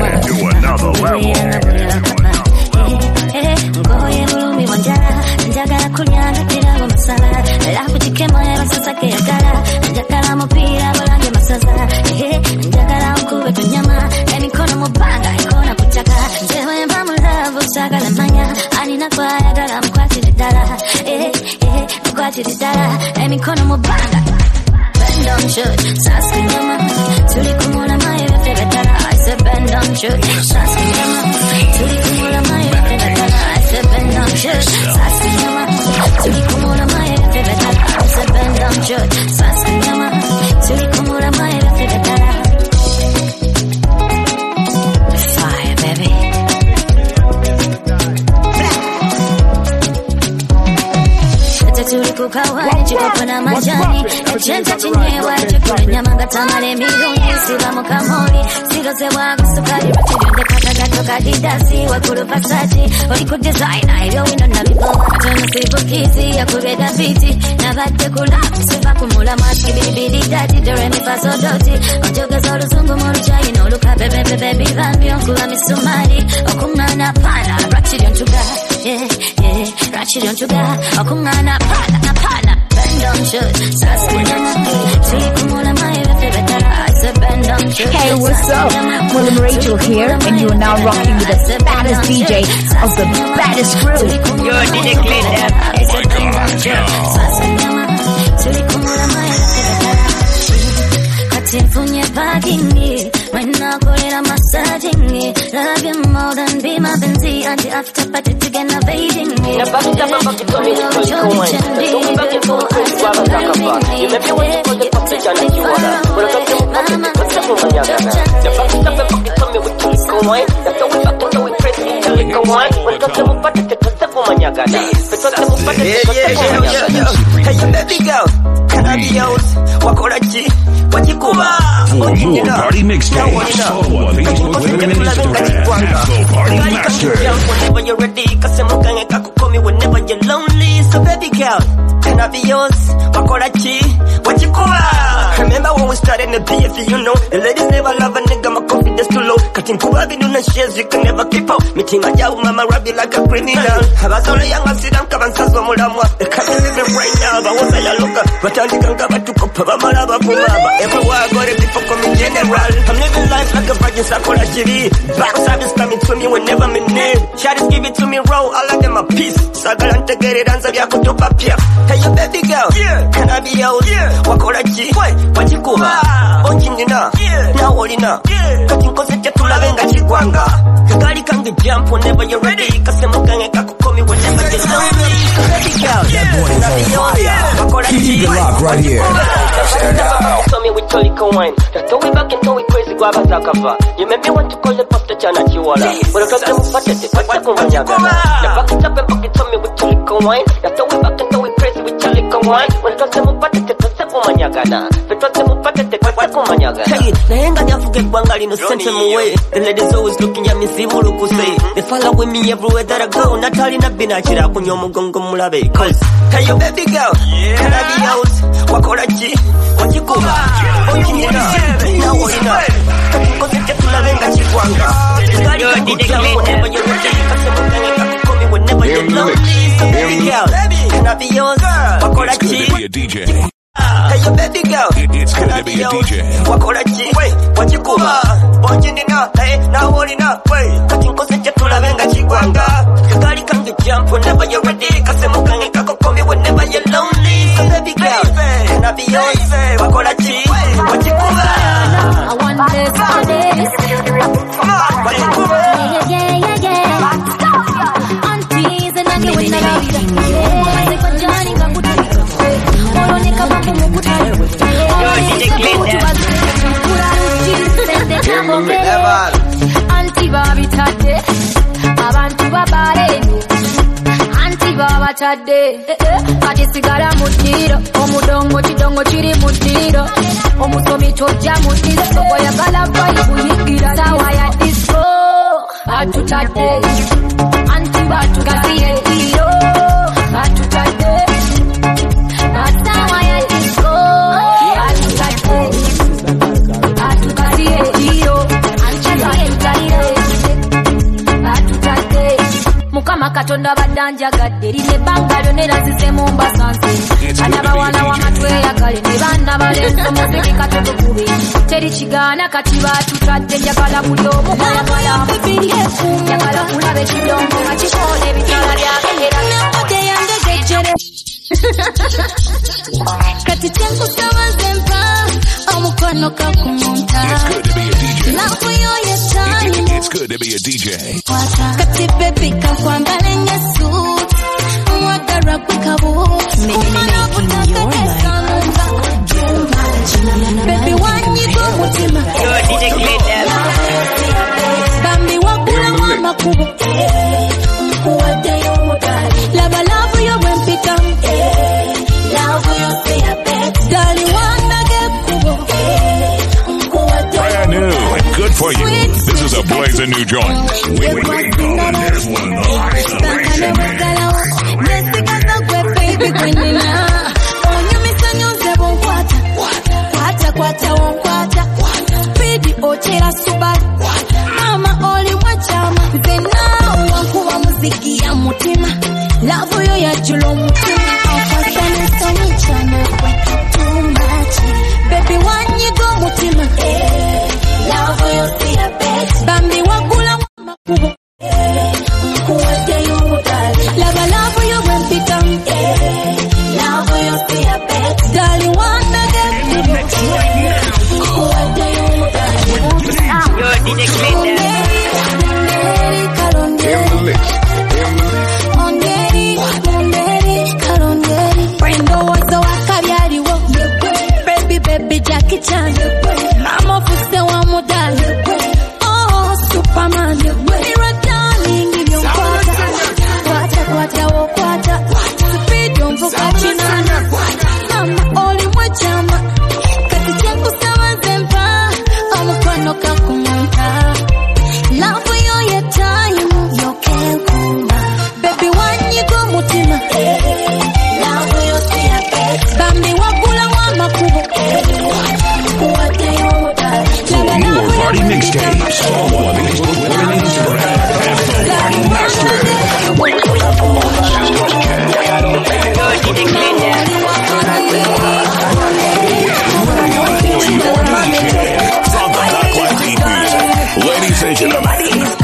J: Bend down, shoot, Sassy Mama. Tulikumula Maya, I said, bend down, shoot, Sassy Mama. Tulikumula Maya, I said, bend down, shoot, Sassy Mama. Tulikumula Maya, I said, bend down, shoot, Sassy Mama. Tulikumula Maya, fire, baby. Tulikukawa chikopana majani echenja chinyewa chikole nyamanga tamale milungi siba mukamoli siroze wangu sukari rotidonde kakagato kadidasi wakulu Versace oliku designer ebyo wino nabigoba tono sibukizi yakubeda biti nabadde kulabu siva kumula maski bilibili dati doremi fasodoti onjogeza oluzungu mu luchayina oluka bebebebe bibambi onkuba misumari okumana pana rotidon tuga
D: yeah, yeah. Ratchet on to God, Okungana, Pana, bend on shoot, Saskatchewan, Tulikumula, my favorite, I said bend on shoot.
S: Hey, what's up? William Rachel here, and you are now rocking with the baddest DJ of the baddest crew.
F: Yo, DJ Clean.
D: Mfunye parking when I go in massaging me, love you more than be my Benzie, and the after party to get innovating me.
F: Now back it up, back it up, me to you go on. Don't back it up, crazy baba takapa. You make me want to go the pop picture like you wanna. But I got you back it, what's up with my yaga? Now back it up, back it up, me with you go on. That's how we back it up, we crazy, tell it go on. When I got you back it, what's up with my yaga? But what's up with my yaga?
C: Hey, baby girl, can I be yours? Wakorachi, what you go?
H: For more party mixtapes, follow on Facebook and Instagram at The Party Master.
C: Whenever you're ready, cause I'm going to call me whenever you're lonely. So baby girl, can I be yours? Wakorachi, what you call? Remember when we started in the BFE, you know, the ladies never love a nigga, my confidence too low. Cutting Kubabi, no shares, you can never keep up. Meeting my young mama, Rabbi like a criminal. I was only young, I see them come and say, they can't live it right now, but what's I look at? But I think I'm going to go, everywhere I go, the people come in general. I'm living life like a virgin, Sakura TV. Backside is coming to me whenever I'm in need. Shawty's give it to me raw, all of them a piece. Sagalante get it, answer ya kutupa pia. Hey, you baby girl, can I be yours? Wakorachi, what you go? Onjinina, now olina. Cutting concept tula venga chigwanga. Kagari kange jump whenever you're ready. Kasemo kange kakukomi whenever you're lonely. Baby girl, can I be yours? Wakorachi.
H: Keep it locked right here.
F: Tell me we totally go wine. Just throw it back and throw it crazy, grab a zakava. You make me want to call the pasta chana chiwala. But I got them pathetic, what's up with my yaga? The back it up and back it, tell me we totally go wine. Just throw it back and throw it crazy, we totally go wine. But I got them pathetic, what's up with my yaga? But I got them pathetic, what's up with my yaga? Hey, nahenga nyafuke bangali no sense me way. The ladies always looking at me, see what look say. They follow with me everywhere that I go. Natali na bina chira kunyo mugongo mulabe. Cause, hey yo baby girl, can I be yours? Wakorachi, what you go? Onjinina, now olina. Cutting concept tula venga chigwanga. Kagari kange jump whenever you're ready. Kasemo kange kakukomi whenever you're lonely. So baby girl, can I be yours? Wakorachi.
H: It's good to be a DJ.
C: Hey, you baby girl,
H: it's good to be a DJ.
C: Wakorachi, what you go? Onjinina, hey, now olina. Cutting concept tula venga chigwanga. Kagari kange jump whenever you're ready. Kasemo kange kakukomi whenever you're lonely. So baby girl, can I be yours? Wakorachi, what you go?
D: I want this for this. Yeah. Aunties and I know it's Ati sigara mutiro, omudongo chidongo chiri mutiro, omusomi choja mutiro, soko ya galapa ibuyigira sawa ya disco. Atutate, anti batu gaziye tiro, atutate, sawa ya disco. Atutate, atugaziye tiro, anti gaziye atutate. Mukama katonda badanja gadde lile bangalo nerazize mu mbasanze ana bawala wamatwe yakale ne bana balenso muziki katoto kubi teri kigana kati batutadde njagala buli omu kwagala njagala kulabe kidongo nga kikole bitala byakera namote yange gejjere kati kyenkusabaze mpa omukono kakumunta lafu yo yetani.
H: It's good to be a DJ.
D: Kati baby kakwambale nyesu Mwagara kukabu Umana butaka kesanumba Baby wanyigo mutima Bambi wakula mama kubu Mkuwadeyo mudali Lava lavu yo wempika Lavu yo siya bet Dali wandage kubu
H: Brand new and good for you. This is a blazing new joint. We on this one, the isolation man.
D: Mama oli wachama Zena wankuwa muziki ya mutima love yo ya julo mutima afasane sonyi chana too much baby wanyigo mutima love yo si a bet bambi wakula makubo kuwate yo mudali love yo wempika love yo si a bet dali wanna get kuwate yo mudali yo DJ Clinton baby Jackie Chan mama fuse wa modali oh Superman you're a darling in your kwata speed mvuka china mama oli mwachama kati yangu sawa zempa amukwano kakumonta love yo ya time yo kenkuma baby wanyigo mutima love yo siya bambi wakula wa makubo.
H: For more party mixtapes, follow on Facebook, Twitter, and Instagram at The Party Master. From the Darklight Music, ladies and gentlemen,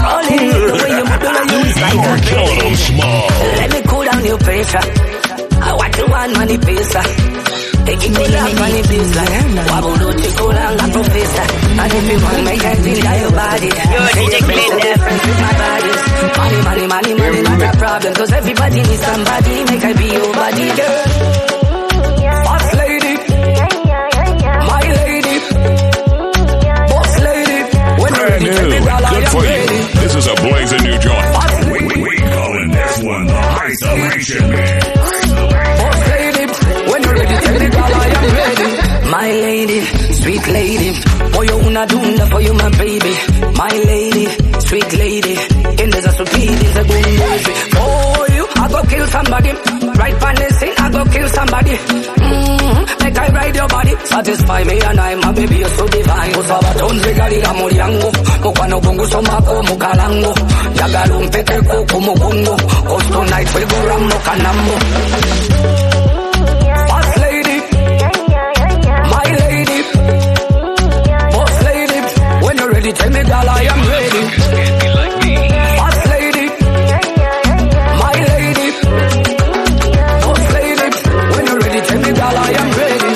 H: you're killing them small.
I: Let me cool down your pressure. I want to one money pesa. Taking me up on the baseline. Wabble do chikulanga professor. And if you want make I feel that your body. You're DJ Clinton. Difference with my body. Money, not a problem. Cause everybody needs somebody. Make I be your body, girl. Boss lady. My lady. Boss lady. When
H: Brand new, good for you. This is a blazing new joint. We calling this one the Isolation Man.
I: My lady, sweet lady, for you una dunda, for you my baby. My lady, sweet lady, in there's a stupid, is a good movie. For you, I go kill somebody. Right on the scene, I go kill somebody. Make I ride your body, satisfy me and I, my baby, you're so divine. Usaba tonze gali la mori yangu, mukano bungu somako mukalango. Jagalu mpete kuku mukungo, cause tonight we go rambo kanambo. Tell me, girl, I am ready. Boss lady, my lady. Boss lady, when you're ready, tell me, girl, I am ready.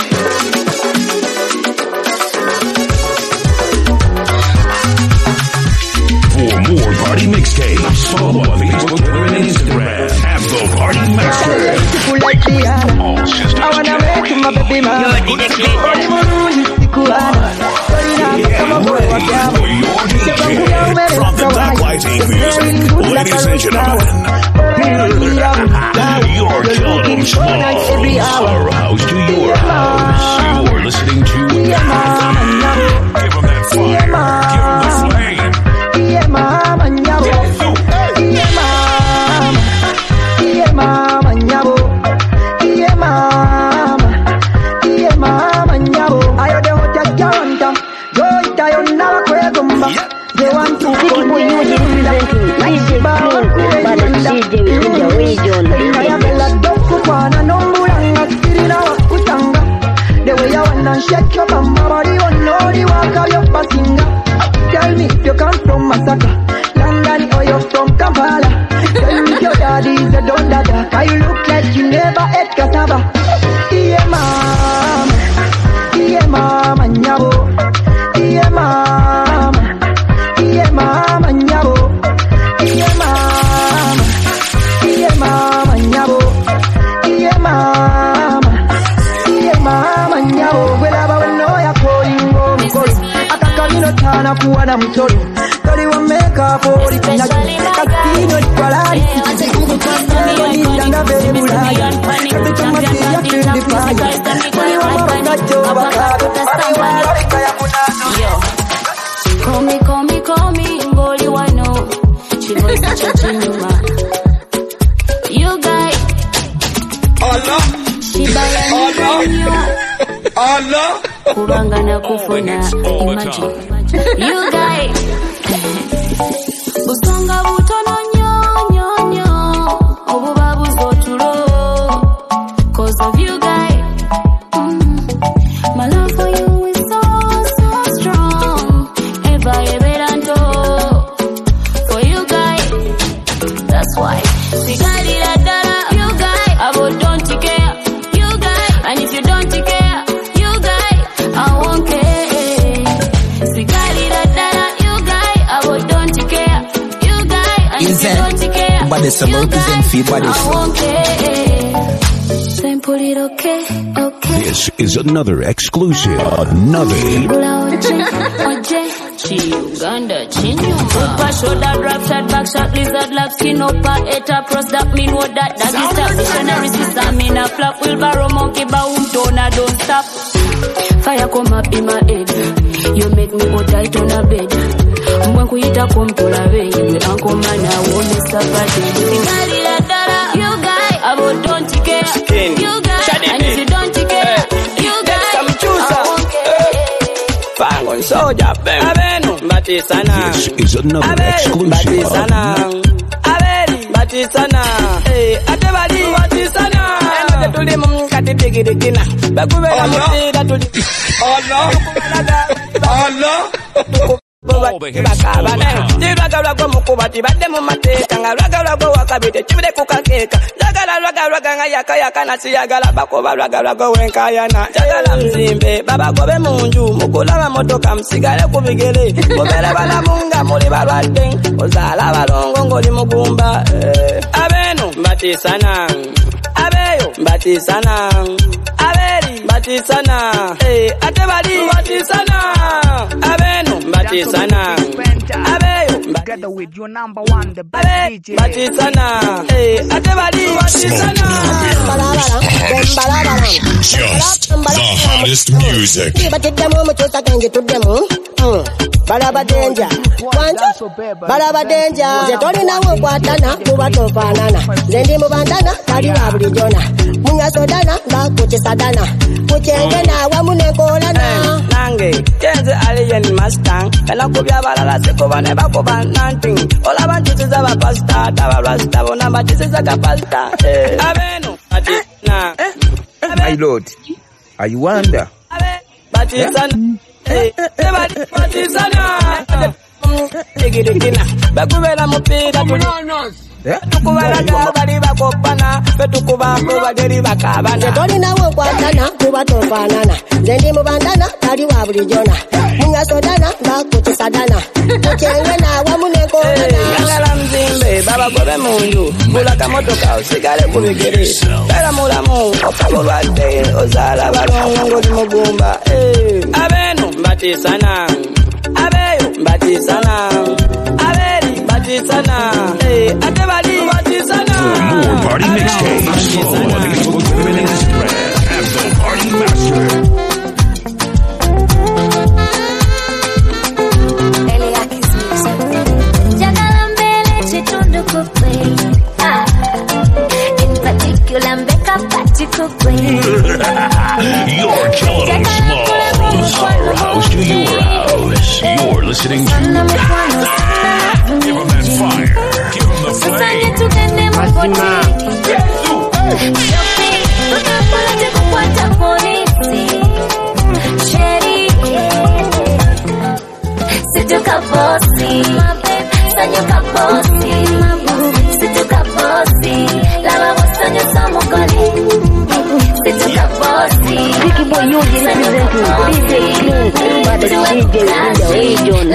H: For more party mixtapes, follow on Facebook, Twitter, and Instagram at The Party Master. All systems
U: I wanna make my baby man.
H: From the Darklight Music, ladies and gentlemen, you're killing them small. Our house to your house. You're listening to Give them that fire. Give them the flame.
U: Yeah, mama, nyabo. Yeah, mama. Yeah, mama, nyabo. Yeah, mama. Yeah, mama, nyabo. Ayo de hoja janta. Yo itayo na kwegomba. They want to
N: City Boy Yuji representing DJ Clean, but DJ within the region.
U: The way you wanna shake your mama body, you know the walk of your passinga. Tell me if you come from Masaka, London or you're from Kampala. Tell me if your daddy is a don dada, 'cause you look like you never ate cassava. Yeah, mama. Yeah, mama, nyabo. Yeah, mama. Yeah, mama, nyabo. Yeah, mama. Yeah, mama, nyabo. Yeah, mama. Yeah, mama, nyabo. Wela wano ya koingo mkoro. Atakamino tana kuwa na mtoro. Tori wa meka pori pinyaji. Kasino likwalari. Kero ni janga bebe ulaya. Kebe tumati ya fili faya. Kuri wa mawakacho wakado. Kari wa marika ya kunano.
D: Call me, ngoli wano. She was such a chinuma. You guys.
U: Allah. Allah.
D: Kuranga na kufuna. Imagine. You guys. Usonga butono nyo.
E: Miss a represent for your body.
D: Put it okay.
H: This is another exclusive.
D: Uganda, Super shoulder drop shot, back shot, lizard lap, skin up, eta pros, that mean what that is stop. Missionary sister, me na flap, wheelbarrow, monkey, boom, donor, don't stop. Fire come up in my head, you make me go tight on a bed. When kuita come to la way, we uncle man, I won't miss a party. You guys, I will don't care. You guys, and if you don't care, you guys, I won't care.
T: Fang on soldier, Abenu, Batisana.
H: This is another exclusive.
T: Batisana, hey, Atebadi, Batisana. And to the moon, cut it, take it again. Oh no. Batisana, hey, Atebadi, Batisana, Abenu, Batisana, Abeyo,
Q: together with your number one, the best DJ.
T: Batisana, hey, Atebadi, Batisana.
H: Just the hottest music.
L: Balaba danger, balaba danger. Zetolina mukwatana, mubatofanana. Zendi mubandana, kali wabuli jona. Munga sodana, bakuchi sadana. Kuchenge na wamunekolana.
T: Nange, tenze alien mustang. Ela kubya balala seko bane bakoba nanting. Ola bantu zaba pasta, taba rasta bona batisi zaka pasta. Abenu, Batisana.
E: My lord, I wonder.
T: Batisana. Hey, Batisana. Bakubela mupira tukubala bali bakopana betukuba baderi bakabana
L: Zetoli nawo kwatana kubatofanana zendi mubandana kali wabuli jona munga sodana bakuchi sadana kuchenge na wamunekolana
T: yangala mzimbe baba gobe munju bulaka motoka usigale kubigere kala mulamu okabulwadde ozala balongo ndi mugumba Abenu Batisana Abeyo Batisana Abeli Batisana Atebadi Batisana.
H: For more party mixtapes, follow on Facebook, Twitter, and Instagram at The Party Master. You're killing Smalls. Our house to your house. You're listening to Give him that fire. Give him the flame.
N: Vicky Boy Yuji representing DJ Clean, everybody DJ in the region.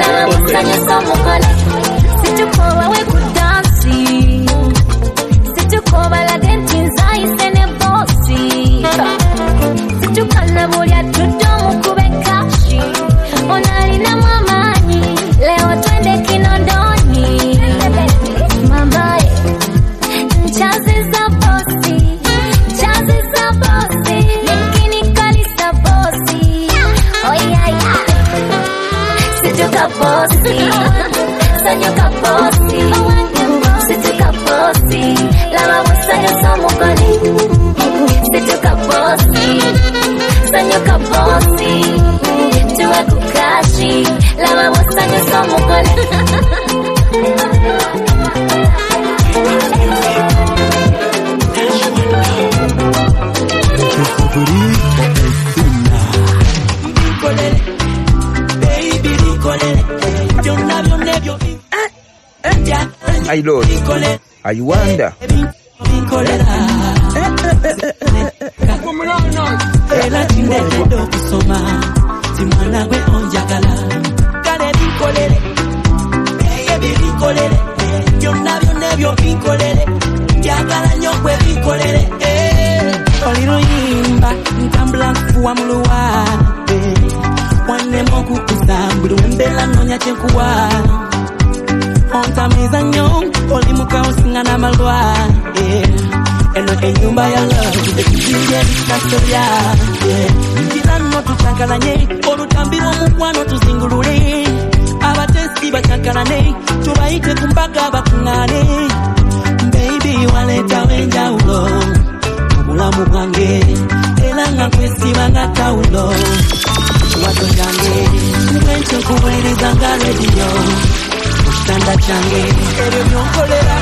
D: Situkoba we kudansi, situkoba la denti nzai sene bosi, situkana mulia tudomu kubekashi, onari na mamani, leo twende Kinondoni, mamae, chazi za bosi, nikini kalisa bosi, oh yeah, situka bosi. Sanyoka bosi, situka bosi, lama wasanyo somokoni. Situka bosi, sanyoka bosi, tuwe kukashi, lama wasanyo somokoni.
E: My lord, I wonder.
F: binkolere oliruyimba ntambula nkufuwa mu luwade wannema okukusa buli wembeera nonya kyenkuwa ontamiza nnyo oli mukawusinga n'amalwade eno enyumba ya love ekizimbe ebikasolya kira nno tutankalanye olutambirwa omukwano tuzingulule abatesi batankalane tubayite ku mbaga bakuŋŋaane baby waleetawo enjawulo obulamu bwange era nga nkwesiba nga tawulo wato yange nkwenkyo nkuweereza nga rediyo ku kitanda kyange ebyo byonkolera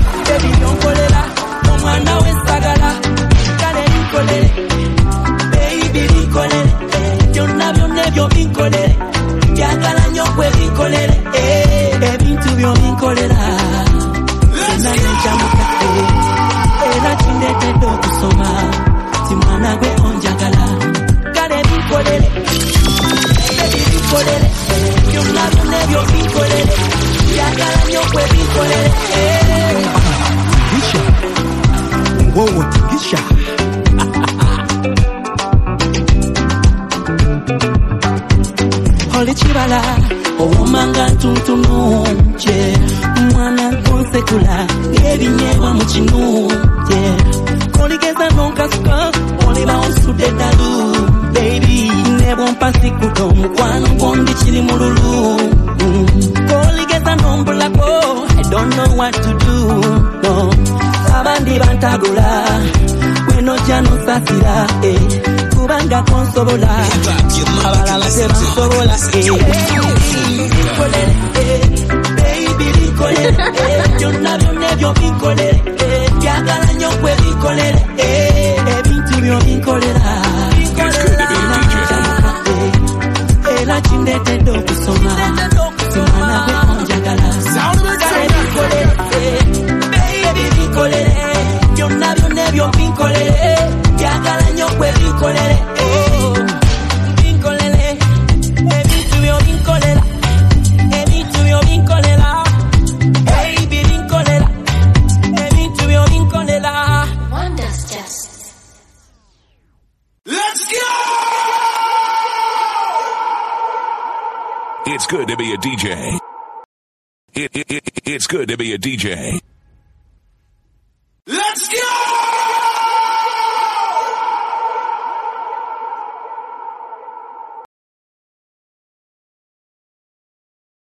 F: omwana w'essagala kale linkolere baby linkolere byonna ebyo binkolere byagala nnyo kwe binkolere ebintu byo binkolera enanekyamukae era kindeetedde okusoma ti mwana gwe onjagala kale binkolere byonna ebyo binkolere byagala nnyo kwe binkolere
T: Whoa, Tisha.
F: Holy chibala, owomanga tuntunu, je. Mwana konsekula, ebinyewa muchinu, je. Koligeza nonkasuka, oliba onsude dalu, baby. Nebo mpasi kuto, mkwano kondi chiri mululu. Koligeza nombulako, I don't know what to do, no. Abandi bantagula weno jano sasira kubanga konsobola abalala tebansobola baby binkolere byonna ebyo binkolere byagala nnyo kwe binkolere ebintu byo binkolera era kindeetedde okusoma simwana gwe onjagala binkolere byonna ebyo binkolere byagala nnyo kwe binkolere binkolere ebintu byo binkolera baby binkolera ebintu byo binkolera
J: Wonders just.
H: Let's go! It's good to be a DJ. It's good to be a DJ.